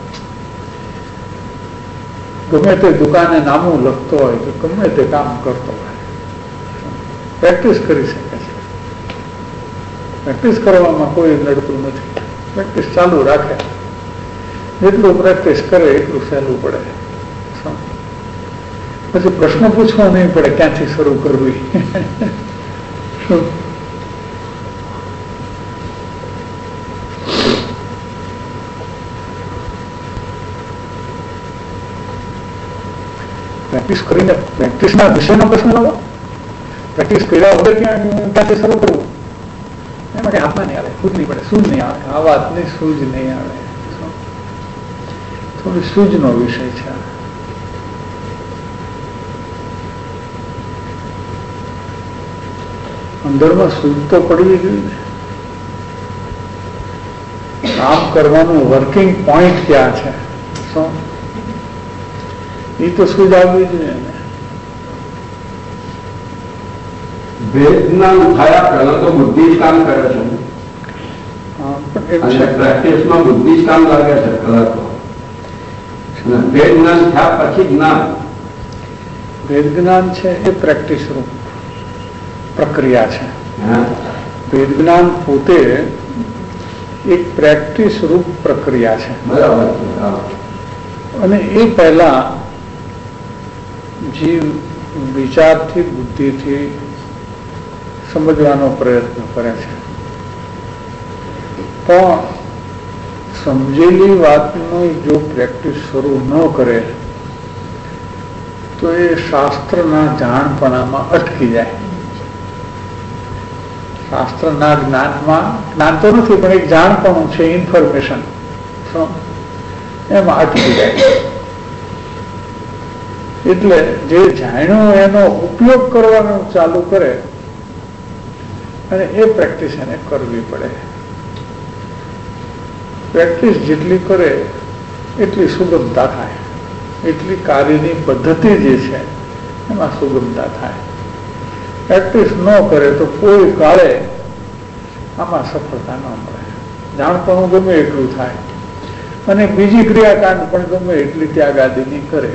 ગમે તે દુકાને નામું લખતો હોય કે ગમે તે કામ કરતો હોય, પ્રેક્ટિસ કરી શકે છે. પ્રેક્ટિસ કરવામાં કોઈ નડતું નથી. પ્રેક્ટિસ ચાલુ રાખે, જેટલું પ્રેક્ટિસ કરે એટલું સહેલું પડે. પછી પ્રશ્ન પૂછવા નહીં પડે ક્યાંથી શરૂ કરવી. પ્રેક્ટિસ કરીને પ્રેક્ટિસના વિષયનો પ્રશ્ન લાવો. પ્રેક્ટિસ કર્યા વગર ક્યાં ક્યાંથી શરૂ કરવું એમાં કઈ હાથમાં નહીં આવે, સૂઝ નહીં પડે, સૂઝ નહીં આવે. આ વાતની સૂઝ નહીં આવે. થોડી સૂઝનો વિષય છે. અંદરમાં સૂઝ તો પડવી જોઈએ ને. કામ કરવાનું વર્કિંગ પોઈન્ટ ક્યાં છે શું એ તો સૂઝ આવવી જોઈએ ને. વેદના થયા પહેલા તો બુદ્ધિ જ કામ કરે છે, પ્રેક્ટિસમાં બુદ્ધિ જ કામ લાગે છે કલાકો. વેદ જ્ઞાન થયા પછી જ્ઞાન. વેદ જ્ઞાન છે એ પ્રેક્ટિસ રૂપ પ્રક્રિયા છે. વેદ જ્ઞાન પોતે એક પ્રેક્ટિસ રૂપ પ્રક્રિયા છે. બરાબર. અને એ પહેલા જીવ વિચારથી બુદ્ધિથી સમજવાનો પ્રયત્ન કરે છે, પણ સમજેલી વાતનું જો પ્રેક્ટિસ શરૂ ન કરે તો એ શાસ્ત્રના જાણપણામાં અટકી જાય. શાસ્ત્રના જ્ઞાનમાં, જ્ઞાન તો નથી પણ એક જાણપણું છે, ઇન્ફોર્મેશન, એમાં અટકી જાય. એટલે જે જાણ્યું એનો ઉપયોગ કરવાનું ચાલુ કરે અને એ પ્રેક્ટિસ એને કરવી પડે. પ્રેક્ટિસ જેટલી કરે એટલી સુગમતા થાય, એટલી કાર્યની પદ્ધતિ જે છે એમાં સુગમતા થાય. પ્રેક્ટિસ ન કરે તો કોઈ કાળે આમાં સફળતા ન મળે. જાણપણું ગમે એટલું થાય અને બીજી ક્રિયાકાંડ પણ ગમે એટલી ત્યાગાદીની કરે,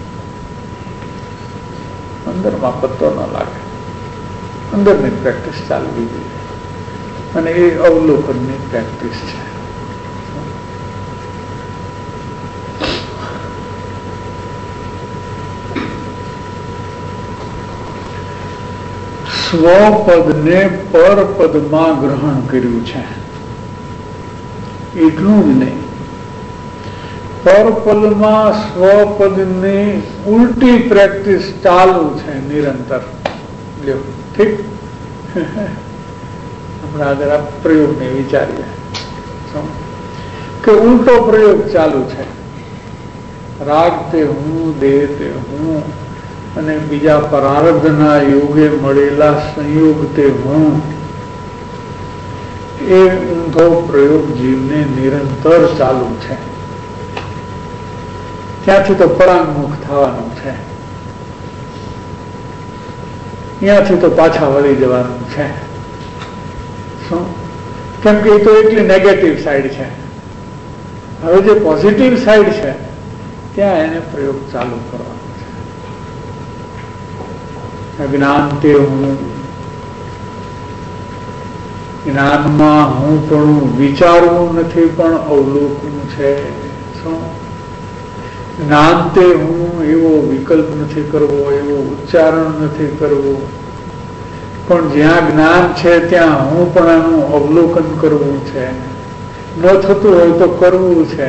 અંદરમાં પત્તો ન લાગે. અંદરની પ્રેક્ટિસ ચાલવી જોઈએ અને એ અવલોકનની પ્રેક્ટિસ છે. સ્વપદને પરપદમાં ગ્રહણ કર્યું છે એટલું જ નહીં, પરપદમાં સ્વપદની ઉલટી પ્રેક્ટિસ ચાલુ છે નિરંતર. લ્યો ઠીક, હમણાં આગળ આ પ્રયોગને વિચારીએ કે ઉલટો પ્રયોગ ચાલુ છે. રાગ તે હું, દેહ તે હું અને બીજા પ્રારબ્ધના યોગે મળેલા સંયોગ તે હું. એ ઊંધો પ્રયોગ જીવને નિરંતર ચાલુ છે. ત્યાંથી તો પરાંગમુખ થવાનું છે, ત્યાંથી તો પાછા વળી જવાનું છે. શું? કેમ કે એ તો એટલી નેગેટિવ સાઈડ છે. હવે જે પોઝિટિવ સાઈડ છે ત્યાં એને પ્રયોગ ચાલુ કરવાનો છે. જ્ઞાન તે હું, જ્ઞાનમાં હું પણ વિચારવું નથી પણ અવલોકન છે. શું? જ્ઞાન તે હું એવો વિકલ્પ નથી કરવો, એવો ઉચ્ચારણ નથી કરવું, પણ જ્યાં જ્ઞાન છે ત્યાં હું પણ આનું અવલોકન કરવું છે. ન થતું હોય તો કરવું છે.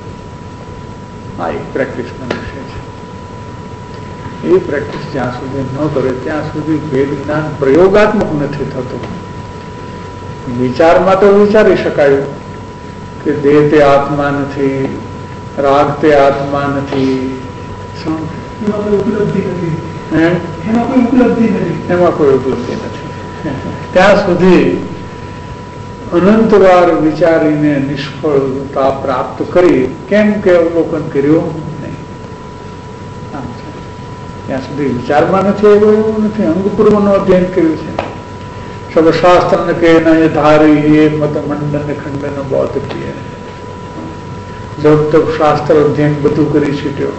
આ એક પ્રેક્ટિસનો વિષય છે. એ પ્રેક્ટિસ જ્યાં સુધી ન કરે ત્યાં સુધી ભેદ જ્ઞાન પ્રયોગાત્મક નથી થતું. વિચારમાં તો વિચારી શકાય કે દેહ તે આત્મા નથી, રાગ તે આત્મા નથી, એમાં કોઈ ઉપલબ્ધિ નથી, એમાં કોઈ ઉપલબ્ધિ નથી, એમાં કોઈ ઉપલબ્ધિ નથી. ત્યાં સુધી અનંતવાર વિચારીને નિષ્ફળતા પ્રાપ્ત કરી. કેમ કે અવલોકન કર્યું નહીં. ત્યાં સુધી વિચારમાં નથી એવું એવું નથી. અંગપૂર્વનું અધ્યયન કર્યું છે. सब शास्त्र न के न ये धारी ये मत मंडन खंडन बहुत किए. जब तक शास्त्र अध्ययन બધું કરી છૂટ્યો.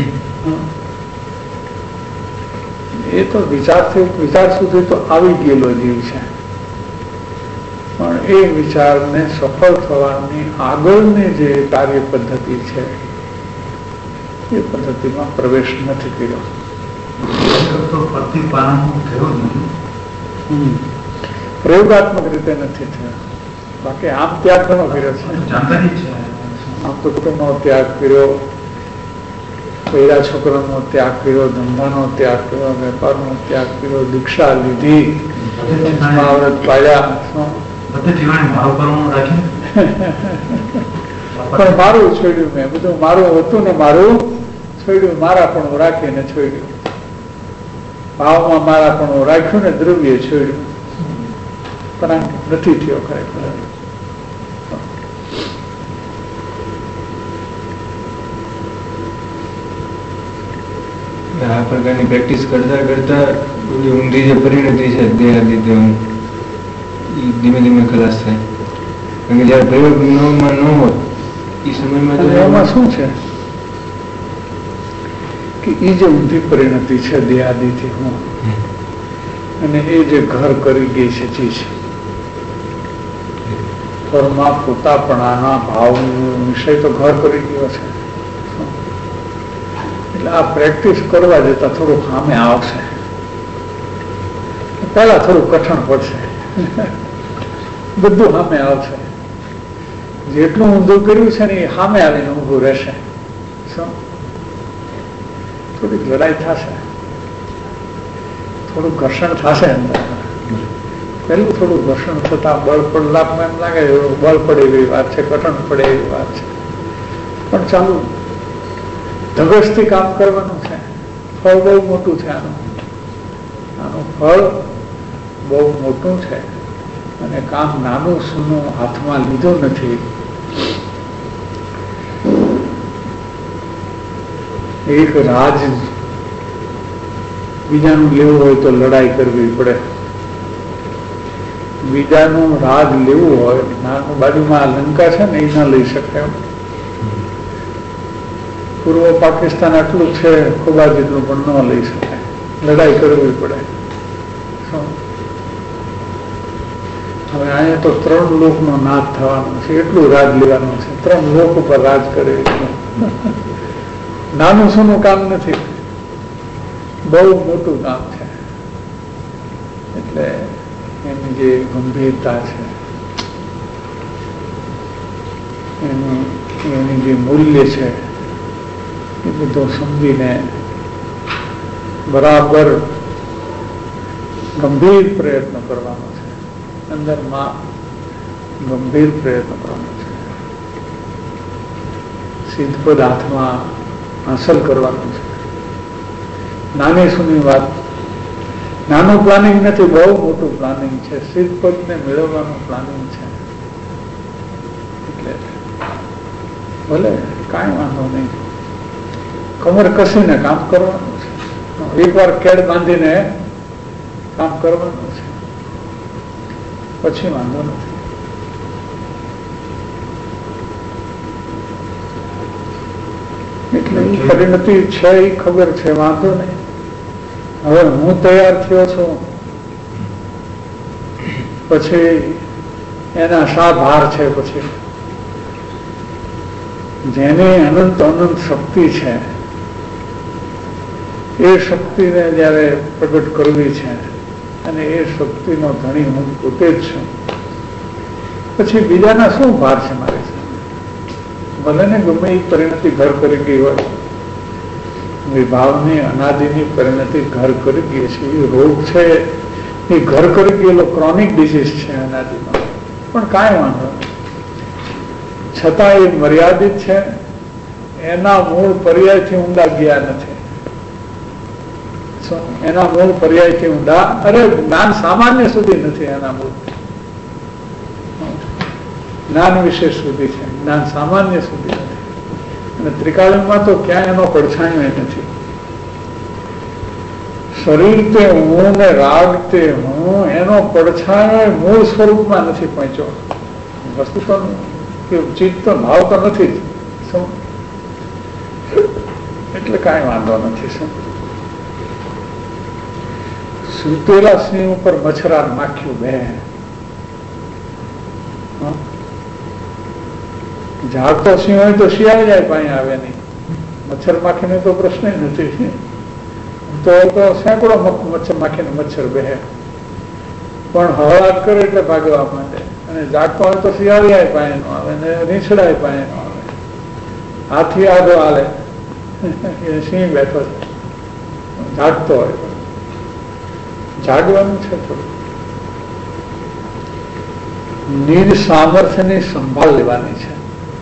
એ તો વિચારથી વિચાર સુધી તો આવી ગયેલો જીવ છે, પણ એ વિચારને સફળ થવાની આગળની જે કાર્ય પદ્ધતિ છે એ પદ્ધતિમાં પ્રવેશ નથી કર્યો. પ્રયોગાત્મક રીતે નથી થયો. બાકી આમ ત્યાગ ઘણો કર્યો છે. આમ તો કુટુંબનો ત્યાગ કર્યો, પહેલા છોકરાનો ત્યાગ કર્યો, ધંધાનો ત્યાગ કર્યો, વેપારનો ત્યાગ કર્યો, દીક્ષા લીધી, મહાવ્રત પાડ્યા. પણ મારું છોડ્યું મેં, બધું મારું હતું ને મારું છોડ્યું. મારા પણ રાખીને છોડ્યું, ભાવમાં મારા પણ રાખ્યું ને દ્રવ્ય છોડ્યું. પણ નથી થયો ખરેખર. આ પ્રકારની પ્રેક્ટિસ કરતા કરતા ઊંધી જે પરિણતિ છે દેહાદિત્ય હું ધીમે ધીમે ખલાસ થાય. કારણ કે જયારે પ્રયોગમાં ન હોય એ સમયમાં એમાં શું છે કે એ જે ઊંધી પરિણતિ છે દેહાદિથી હું, અને એ જે ઘર કરી ગઈ છે ચીજ ઘરમાં પોતાપણાના ભાવ વિષય તો ઘર કરી ગયો છે. એટલે આ પ્રેક્ટિસ કરવા જતા થોડું સામે આવશે. પહેલા થોડું કઠણ પડશે, બધું સામે આવશે. જેટલું ઊંધું કર્યું છે ને એ સામે આવીને ઊભું રહેશે. શું? થોડીક લડાઈ થશે, થોડું ઘર્ષણ થશે અંદર. પહેલું થોડું ઘર્ષણ થતા બળ પડલામાં એમ લાગે બળ પડે એવી વાત છે, કઠણ પડે એવી વાત છે. પણ ચાલુ ધગશથી કામ કરવાનું છે. ફળ બહુ મોટું છે. આનું આનું ફળ બહુ મોટું છે અને કામ નાનું સૂનું હાથમાં લીધું નથી. એક રાજ બીજાનું લેવું હોય તો લડાઈ કરવી પડે. બીજાનું રાજ લેવું હોય, નાનું બાજુમાં લંકા છે ને, એ ના લઈ શકાય. પૂર્વ પાકિસ્તાન આટલું છે ખુબા જેટલું પણ ન લઈ શકાય, લડાઈ કરવી પડે. હવે અહીંયા તો ત્રણ લોકનો નાશ થવાનો છે, એટલું રાજ લેવાનું છે. ત્રણ લોક ઉપર રાજ કરે, નાનું સૂનું કામ નથી, બહુ મોટું કામ છે. એટલે એની જે ગંભીરતા છે, એનું એની જે મૂલ્ય છે, એ બધું સમજીને બરાબર ગંભીર પ્રયત્ન કરવાનો છે. અંદરમાં ગંભીર પ્રયત્ન કરવાનો છે. સિદ્ધપદ હાથમાં હાંસલ કરવાનું છે. નાની સુની વાત, નાનું પ્લાનિંગ નથી, બહુ મોટું પ્લાનિંગ છે. સિદ્ધપદને મેળવવાનું પ્લાનિંગ છે. એટલે ભલે કાંઈ વાંધો નહીં, કમર કસીને કામ કરવાનું છે. એક વાર કેડ બાંધીને કામ કરવાનું છે, પછી વાંધો નથી. એટલે એ પરિણતિ છે, એ ખબર છે, વાંધો નહીં. હવે હું તૈયાર થયો છું, પછી એના શા ભાર છે. પછી જેની અનંત અનંત શક્તિ છે, એ શક્તિને જયારે પ્રગટ કરવી છે, અને એ શક્તિનો ધણી હું પોતે જ છું, પછી બીજાના શું ભાર છે મારી સાથે? ભલે ને ગમે એ પરિણતિ ઘર કરી ગઈ હોય, વિભાવની અનાદિની પરિણતિ ઘર કરી ગઈ છે, એ રોગ છે, એ ઘર કરી ગયેલો ક્રોનિક ડિઝીઝ છે અનાદિનો, પણ કાંઈ વાંધો નહીં. છતાં એ મર્યાદિત છે, એના મૂળ પર્યાયથી ઊંડા ગયા નથી. એના મૂળ પર્યાયથી ઊંડા, અરે જ્ઞાન સામાન્ય સુધી નથી, એના મૂળ જ્ઞાન વિશેષ સુધી છે, જ્ઞાન સામાન્ય સુધી નથી. અને ત્રિકાળીમાં તો ક્યાંય એનો પડછાયો નથી. શરીર તે હું ને રાગ તે હું, એનો પડછાયો મૂળ સ્વરૂપમાં નથી પહોંચ્યો. વસ્તુ તો ચીજ તો ભાવ તો નથી જ. શું એટલે કાંઈ વાંધો નથી. શું સુતેલા સિંહ ઉપર મચ્છરાર નાખ્યું બે, જાગતો સિંહ હોય તો શિયાળ જાય, પાણી આવે નહીં. મચ્છર માખીને તો પ્રશ્ન નથી. તો તો સેંકડો મચ્છર માખીને મચ્છર બેહે, પણ હળાટ કરે એટલે ભાગવા માંડે. અને જાગતો હોય તો શિયાળિયાય પાણી નો આવે ને રીંછડાય પાણી નો આવે. હાથી આડો હાલે, સિંહ બેઠો છે, જાગતો હોય. જાગવાનું છે થોડું. નિજ સામર્થ્યની સંભાળ લેવાની છે.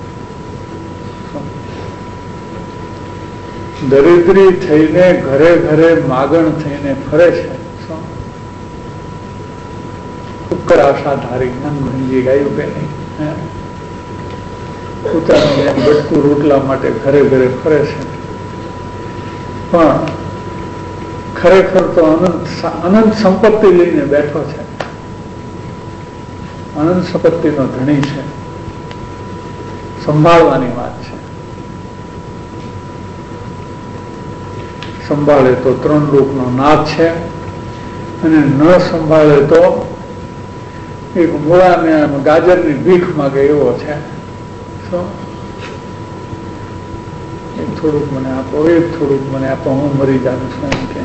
દરિદ્રી થઈને ઘરે ઘરે માગણ થઈને ફરે છે. ઉપર આશાધારી નંદનજી ગાયું કે નહીં, પોતાનું બટકું રોટલા માટે ઘરે ઘરે ફરે છે, પણ ખરેખર તો અનંત અનંત સંપત્તિ લઈને બેઠો છે, અનંત સંપત્તિનો ધણી છે. સંભાળવાની વાત છે. સંભાળે તો ત્રણ લોકનો નાથ છે, અને ન સંભાળે તો એક મૂળાને ગાજરની ભીખ માગે એવો છે. શું એક થોડુંક મને આપો, એક થોડુંક મને આપો, હું મરી જાઉં છું એમ કે.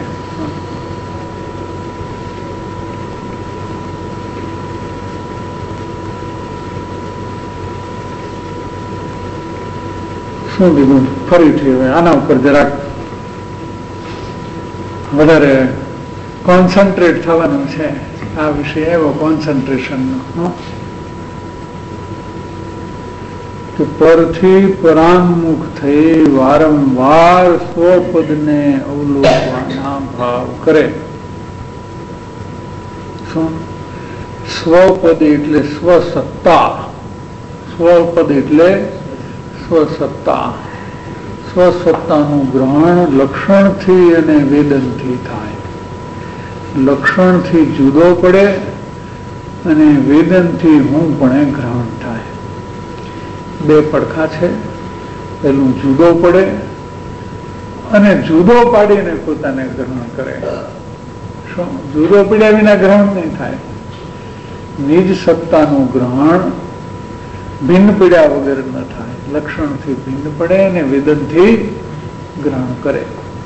શું બીજું ફરીથી હવે આના ઉપર જરાક વધારે કોન્સન્ટ્રેટ થવાનું છે. આ વિષય એવો કોન્સન્ટ્રેશનનો. કે પરથી પરાંગમુખ થઈ વારંવાર સ્વપદને અવલોકવાના ભાવ કરે. શું? સ્વપદ એટલે સ્વસત્તા. સ્વપદ એટલે સ્વસત્તા. સ્વસત્તાનું ગ્રહણ લક્ષણથી અને વેદનથી થાય. લક્ષણથી જુદો પડે અને વેદનથી હું પણ ગ્રહણ થાય. બે પડખા છે. પેલું જુદો પડે અને જુદો પાડીને પોતાને ગ્રહણ કરે. શું? જુદો પડ્યા વિના ગ્રહણ નહીં થાય. નિજ સત્તાનું ગ્રહણ ભિન્ન પડ્યા વગર ન થાય. લક્ષણથી ભિન્ન પડે અને વેદનથી ગ્રહણ કરે.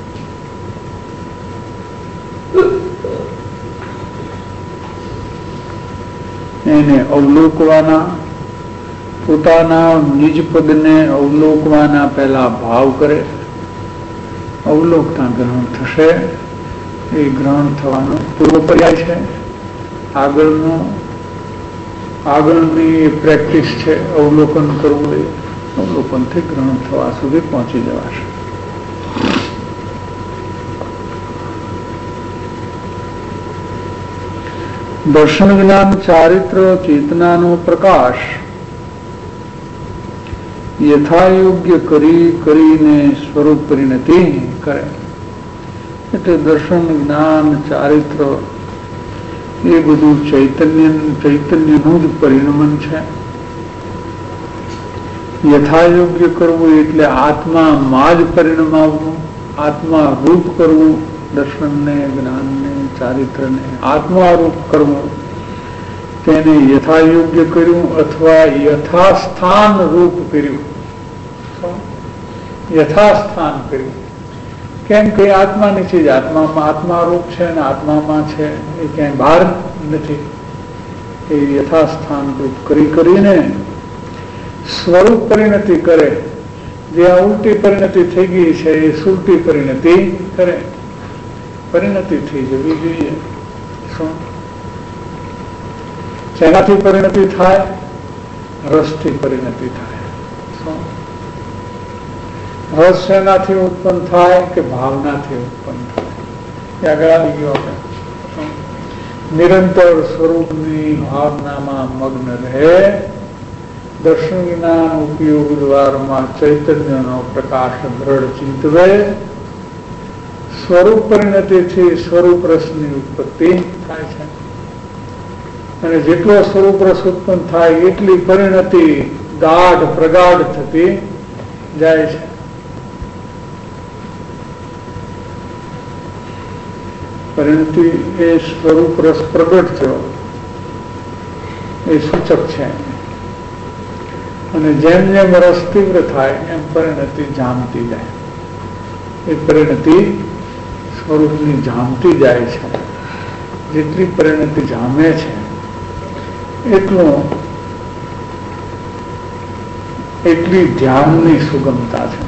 એને અવલોકવાના, પોતાના નિજ પદને અવલોકવાના પહેલા ભાવ કરે. અવલોકતા ગ્રહણ થશે. એ ગ્રહણ થવાનો પૂર્વ પર્યાય છે. આગળનો આગળની પ્રેક્ટિસ છે અવલોકન કરવું. એ અવલોકનથી ગ્રહણ થવા સુધી પહોંચી જવાશે. દર્શન જ્ઞાન ચારિત્ર ચેતનાનો પ્રકાશ યથાયોગ્ય કરી કરીને સ્વરૂપ પરિણતિ કરે. એટલે દર્શન જ્ઞાન ચારિત્ર એ બધું ચૈતન્ય ચૈતન્યનું જ પરિણમન છે. યથાયોગ્ય કરવું એટલે આત્મામાં જ પરિણમાવવું, આત્મા રૂપ કરવું. દર્શનને, જ્ઞાનને, ચારિત્રને આત્મારૂપ કરવું, તેને યથાયોગ્ય કર્યું અથવા યથાસ્થાન રૂપ કર્યું. યથાસ્થાન કર્યું. કેમ કે આત્માની ચીજ આત્મામાં આત્મારૂપ છે અને આત્મામાં છે, એ ક્યાંય બહાર નથી. એ યથાસ્થાન રૂપ કરી કરીને સ્વરૂપ પરિણતિ કરે. જે આ ઉલટી પરિણતિ થઈ ગઈ છે એ સુલટી પરિણતિ કરે. પરિણતિ થઈ જવી જોઈએ. શું? શેનાથી પરિણતિ થાય? રસથી પરિણતિ થાય. શું? રસ શેનાથી ઉત્પન્ન થાય? કે ભાવનાથી ઉત્પન્ન થાય. એ આગળ આવી ગયો આપણે. નિરંતર સ્વરૂપની ભાવનામાં મગ્ન રહે. દર્શન જ્ઞાન ઉપયોગ દ્વારમાં ચૈતન્યનો પ્રકાશ દ્રઢ ચિંતવે. સ્વરૂપ પરિણતિથી સ્વરૂપ રસની ઉત્પત્તિ થાય છે. અને જેટલો સ્વરૂપ રસ ઉત્પન્ન થાય એટલી પરિણતિ ગાઢ પ્રગાઢ થતી જાય છે. પરિણતિ એ સ્વરૂપ રસ પ્રગટ થયો એ સૂચક છે. અને જેમ જેમ રસ તીવ્ર થાય એમ પરિણતિ જામતી જાય. એ પરિણતિ સ્વરૂપની જામતી જાય છે. જેટલી પરિણતિ જામે છે એટલું એટલી ધ્યાનની સુગમતા છે.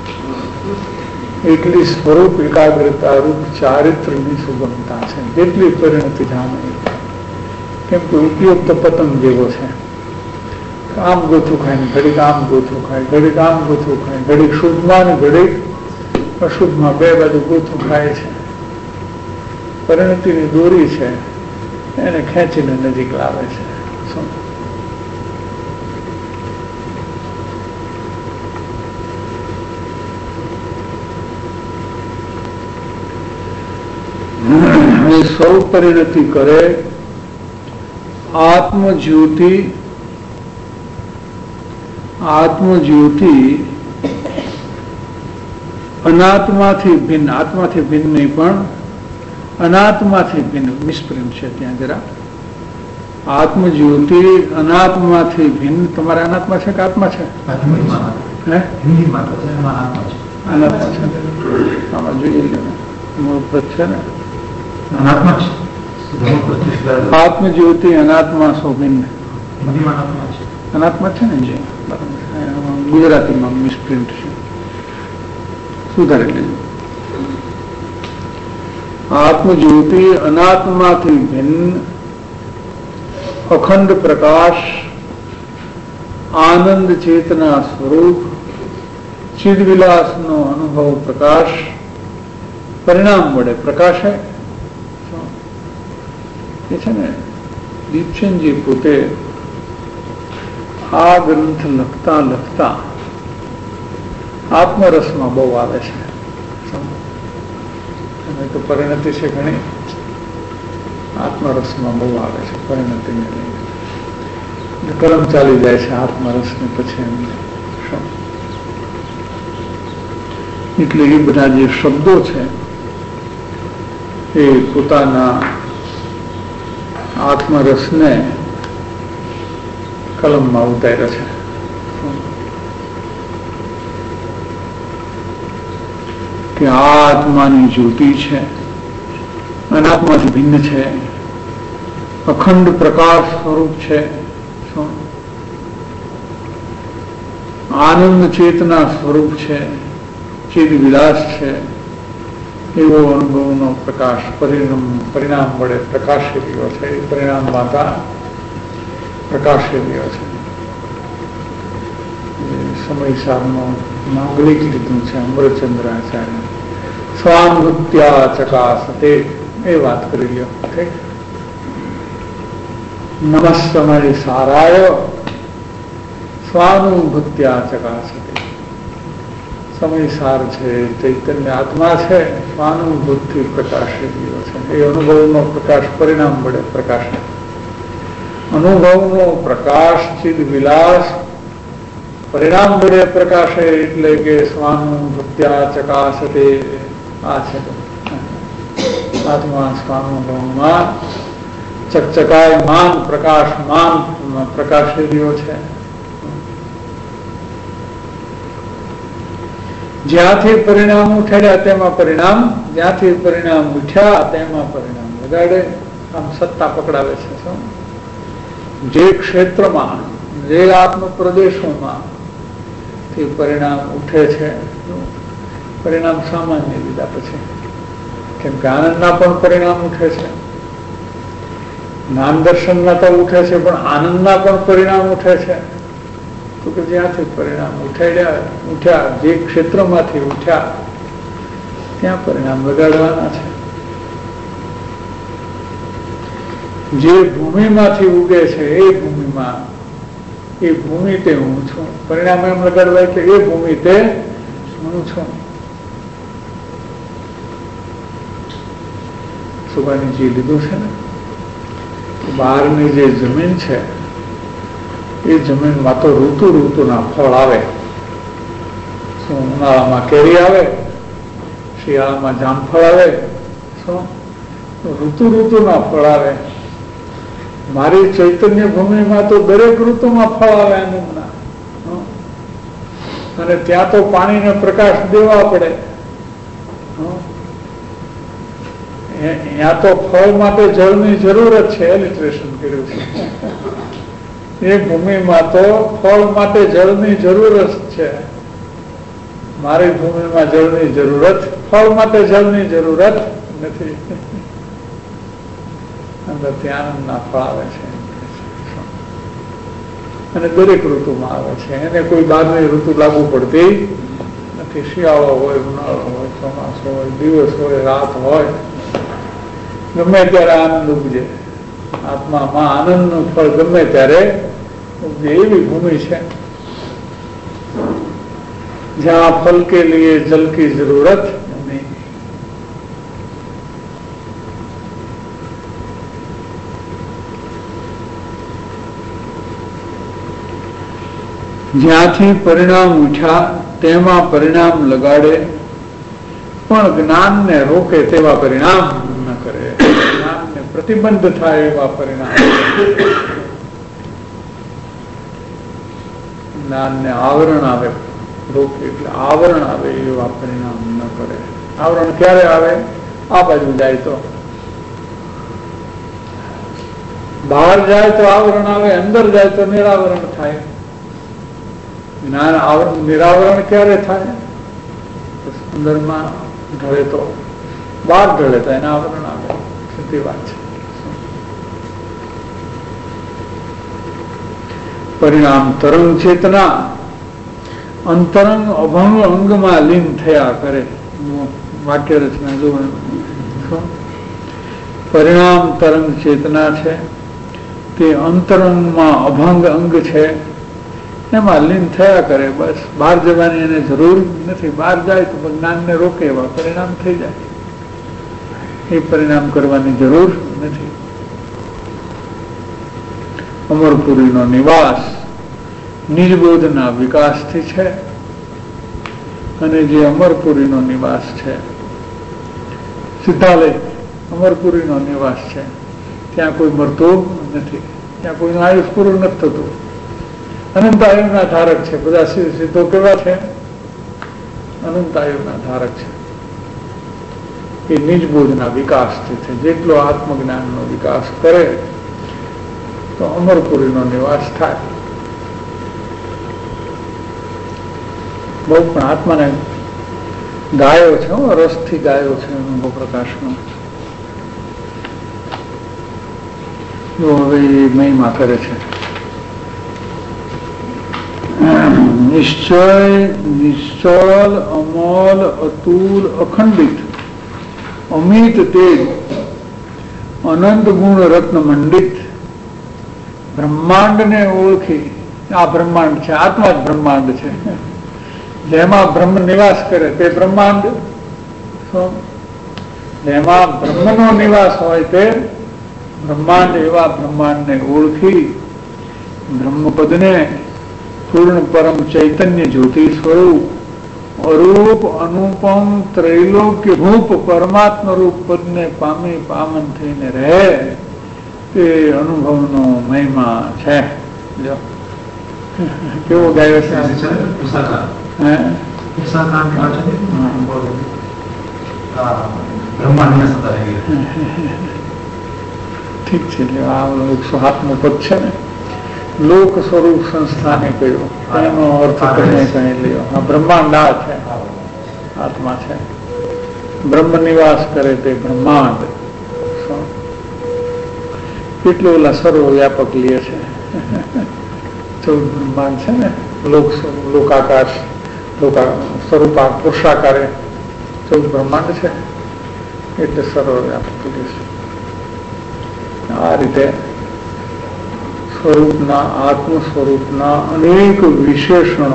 એટલી સ્વરૂપ એકાગ્રતા રૂપ ચારિત્રની સુગમતા છે. જેટલી પરિણતિ જામે. કેમ કે ઉપયોગ તો પતંગ જેવો છે. આમ ગોથું ખાય, ઘડીક આમ ગોથું ખાય, ઘડીક આમ ગોથું ખાય, ઘડીક શુદ્ધમાં ને ઘડીક અશુદ્ધમાં બે બાજુ ગોથું ખાય છે. પરિણતિની દોરી છે એને ખેંચીને નજીક લાવે છે. શું? સ્વરૂપ પરિણતિ કરે. આત્મજ્યોતિ આત્મજ્યોતિ અનાત્માથી ભિન્ન, આત્માથી ભિન્ન નહીં પણ અનાત્માથી ભિન્ન. મિસપ્રિન્ટ છે ત્યાં જરા. આત્મજ્યોતિ અનાત્માથી ભિન્ન. તમારે અનાત્મા છે કે આત્મા છે? અનાત્મા છે. આમાં જોઈએ મૂળ પદ છે ને અનાત્મા છે. આત્મજ્યોતિ અનાત્મા સો ભિન્ન. અનાત્મા છે ને જે ગુજરાતીમાં મિસપ્રિન્ટ છે, સુધારી લેજો. આત્મજ્યોતિ અનાત્માથી ભિન્ન અખંડ પ્રકાશ આનંદ ચેતના સ્વરૂપ ચિદવિલાસનો અનુભવ પ્રકાશ પરિણામ વડે પ્રકાશે. એ છે ને દીપચંદજી પોતે આ ગ્રંથ લખતા લખતા આત્મરસમાં બહુ આવે છે. અને તો પરિણતિ છે ઘણી, આત્મરસમાં બહુ આવે છે પરિણતિને લઈને. કર્મ ચાલી જાય છે આત્મરસને પછી એમને. એટલે એ બધા જે શબ્દો છે એ પોતાના આત્મરસને કલમમાં ઉતાર્યો છે. કે આ આત્માની જ્યોતિ છે, અનાત્માથી ભિન્ન છે, અખંડ પ્રકાશ સ્વરૂપ છે, આનંદ ચેતના સ્વરૂપ છે, ચિદ વિલાસ છે, એવો અનુભવનો પ્રકાશ પરિણામ પરિણામ વડે પ્રકાશી રહ્યો છે. એ પરિણામ માતા પ્રકાશી રહ્યો છે. સમયસારનો માંગલિક લીધું છે અમરચંદ્રાચાર્ય. સ્વાનુભૂત્યા ચકાસતે એ વાત કરી લ્યો. ઠીક. નમસ્તમય સારાય સ્વાનુભૂત્યા ચકાસતે. સમયસાર છે, ચૈતન્ય આત્મા છે, સ્વાનુભૂતિ પ્રકાશી રહ્યો છે. એ અનુભવનો પ્રકાશ પરિણામ વડે પ્રકાશ. અનુભવનો પ્રકાશ ચિદ વિલાસ પરિણામ વડે પ્રકાશે એટલે કે સ્વાનુભૂત્યા ચકાસતે. આ છે આત્મા સ્વાનુભવમાં ચકચકાયમાન પ્રકાશમાન પ્રકાશી રહ્યો છે. જ્યાંથી પરિણામ ઉઠાડ્યા તેમાં પરિણામ, જ્યાંથી પરિણામ ઉઠ્યા તેમાં પરિણામ લગાડે. આમ સત્તા પકડાવે છે. શું જે ક્ષેત્રમાં જે આત્મ પ્રદેશોમાં તે પરિણામ ઉઠે છે, પરિણામ સામાન્ય લીધા પછી, કેમ કે આનંદના પણ પરિણામ ઉઠે છે, જ્ઞાન દર્શનના તો ઉઠે છે, પણ આનંદના પણ પરિણામ ઉઠે છે. તો કે જ્યાંથી પરિણામ ઉઠાડ્યા ઉઠ્યા જે ક્ષેત્રમાંથી ઉઠ્યા ત્યાં પરિણામ લગાડવાના છે. જે ભૂમિમાંથી ઉગે છે એ ભૂમિમાં, એ ભૂમિ તે હું છું. પરિણામ એમ લગાડવા એટલે એ ભૂમિ તે હું છું. સુબાનીજી લીધું છે ને, બહારની જે જમીન છે એ જમીનમાં તો ઋતુ ઋતુના ફળ આવે. શું ઉનાળામાં કેરી આવે, શિયાળામાં જામફળ આવે, શું ઋતુ ઋતુના ફળ આવે. મારી ચૈતન્ય ભૂમિમાં તો દરેક ઋતુમાં ફળ આવે આનંદના. અને ત્યાં તો પાણીને પ્રકાશ દેવા પડે. ત્યાં તો ફળ માટે જળની જરૂરત છે. એલિટ્રેશન કર્યું છે. એ ભૂમિમાં તો ફળ માટે જળની જરૂરત છે. મારી ભૂમિમાં જળની જરૂરત, ફળ માટે જળની જરૂરત નથી. અંદર ત્યાં આનંદના ફળ આવે છે અને દરેક ઋતુમાં આવે છે. એને કોઈ બહારની ઋતુ લાગુ પડતી નથી. શિયાળો હોય, ઉનાળો હોય, ચોમાસો હોય, દિવસ હોય, રાત હોય, ગમે ત્યારે આનંદ ઉપજે. આત્મામાં આનંદનું ફળ ગમે ત્યારે ઉપજે. એવી ભૂમિ છે જ્યાં ફલ કે લીએ જલ કી જરૂરત નહીં. જ્યાંથી પરિણામ ઉઠ્યા તેમાં પરિણામ લગાડે, પણ જ્ઞાનને રોકે તેવા પરિણામ ન કરે. જ્ઞાનને પ્રતિબંધ થાય એવા પરિણામ, જ્ઞાનને આવરણ આવે, રોકે એટલે આવરણ આવે એવા પરિણામ ન કરે. આવરણ ક્યારે આવે? આ બાજુ જાય તો, બહાર જાય તો આવરણ આવે, અંદર જાય તો નિરાવરણ થાય. જ્ઞાન આવરણ નિરાવરણ ક્યારે થાય? અંદરમાં ઢળે તો, બહાર ઢળે તો એને આવરણ આવે. સીધી વાત છે. પરિણામ તરંગ ચેતના અંતરંગ અભંગ અંગમાં લીન થયા કરે. વાક્ય રચના જોવાનું. પરિણામ તરંગ ચેતના છે તે અંતરંગમાં અભંગ અંગ છે એમાં લીન થયા કરે. બસ બહાર જવાની એને જરૂર નથી. બહાર જાય તો જ્ઞાનને રોકે એવા પરિણામ થઈ જાય. એ પરિણામ કરવાની જરૂર નથી. અમરપુરીનો નિવાસ નિજબોધના વિકાસથી છે અને જે અમરપુરીનો નિવાસ છે સિદ્ધાલય અમરપુરીનો નિવાસ છે ત્યાં કોઈ મરતું નથી. ત્યાં કોઈનું આયુષ પૂરું નથી થતું. અનંત આયુના ધારક છે. બધા સિદ્ધો કેવા છે? અનંત આયુના ધારક છે. એ નિજબોધના વિકાસથી છે. જેટલો આત્મજ્ઞાનનો વિકાસ કરે તો અમરપુરીનો નિવાસ થાય. બહુ પણ આત્માને ગાયો છે, રસથી ગાયો છે અનુભવ પ્રકાશમાં. હવે એ મહિમા કરે છે. નિશ્ચય નિશ્ચલ અમલ અતુલ અખંડિત અમિત તેજ અનંત ગુણ રત્ન મંડિત બ્રહ્માંડ ને ઓળખી. આ બ્રહ્માંડ છે, આત્મા જ બ્રહ્માંડ છે. જેમાં બ્રહ્મ નિવાસ કરે તે બ્રહ્માંડ. જેમાં બ્રહ્મનો નિવાસ હોય તે બ્રહ્માંડ. એવા બ્રહ્માંડને ઓળખી બ્રહ્મપદને પૂર્ણ પરમ ચૈતન્ય જ્યોતિ સ્વરૂપ અરૂપ અનુપમ ત્રૈલોક્ય રૂપ પરમાત્મા રૂપ પદને પામી પાવન થઈને રહે તે અનુભવનો મહિમા છે. જો કેવો ગાયો છે. ઠીક છે. આ એકસો સાતમું પદ છે ને, લોક સ્વરૂપ સંસ્થાને કહ્યું. એનો અર્થ તમે કઈ લ્યો. આ બ્રહ્માંડ આ છે, આત્મા છે. બ્રહ્મ નિવાસ કરે તે બ્રહ્માંડ. કેટલું ઓલા સર્વવ્યાપક લે છે. ચૌદ બ્રહ્માંડ છે ને, લોક લોકાકાશ સ્વરૂપા પુરુષાકારે ચૌદ બ્રહ્માંડ છે એટલે સર્વવ્યાપક લે છે. આ રીતે સ્વરૂપના આત્મ સ્વરૂપના અનેક વિશેષણો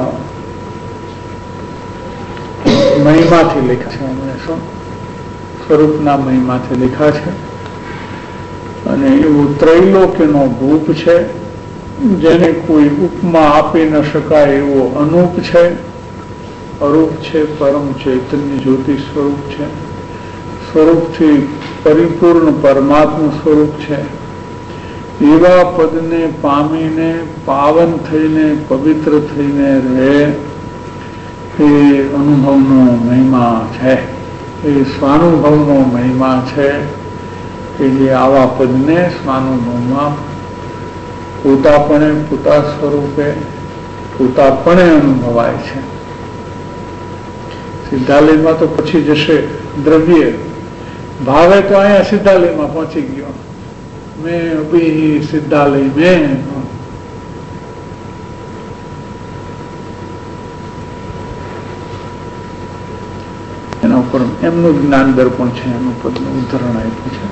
મહિમાથી લેખા છે. અમને શું સ્વરૂપના મહિમાથી લેખા છે. અને એવું ત્રૈલોક્યનો ભૂપ છે જેને કોઈ ઉપમા આપી ન શકાય એવો અનુપ છે, અરૂપ છે, પરમ ચૈતન્ય જ્યોતિ સ્વરૂપ છે. સ્વરૂપથી પરિપૂર્ણ પરમાત્મા સ્વરૂપ છે. એવા પદને પામીને પાવન થઈને પવિત્ર થઈને રહે એ અનુભવનો મહિમા છે. એ સ્વાનુભવનો મહિમા છે કે જે આવા પદને સ્વાનુભવમાં પોતાપણે પોતા સ્વરૂપે પોતાપણે અનુભવાય છે. સિદ્ધાલયમાં તો પછી જશે દ્રવ્ય ભાવે તો અહીંયા સિદ્ધાલયમાં પહોંચી ગયો. મેં અભી સિદ્ધાલય મેં એના ઉપર એમનું જ્ઞાન દર્પણ છે. એનું પદનું ઉદાહરણ આપ્યું છે.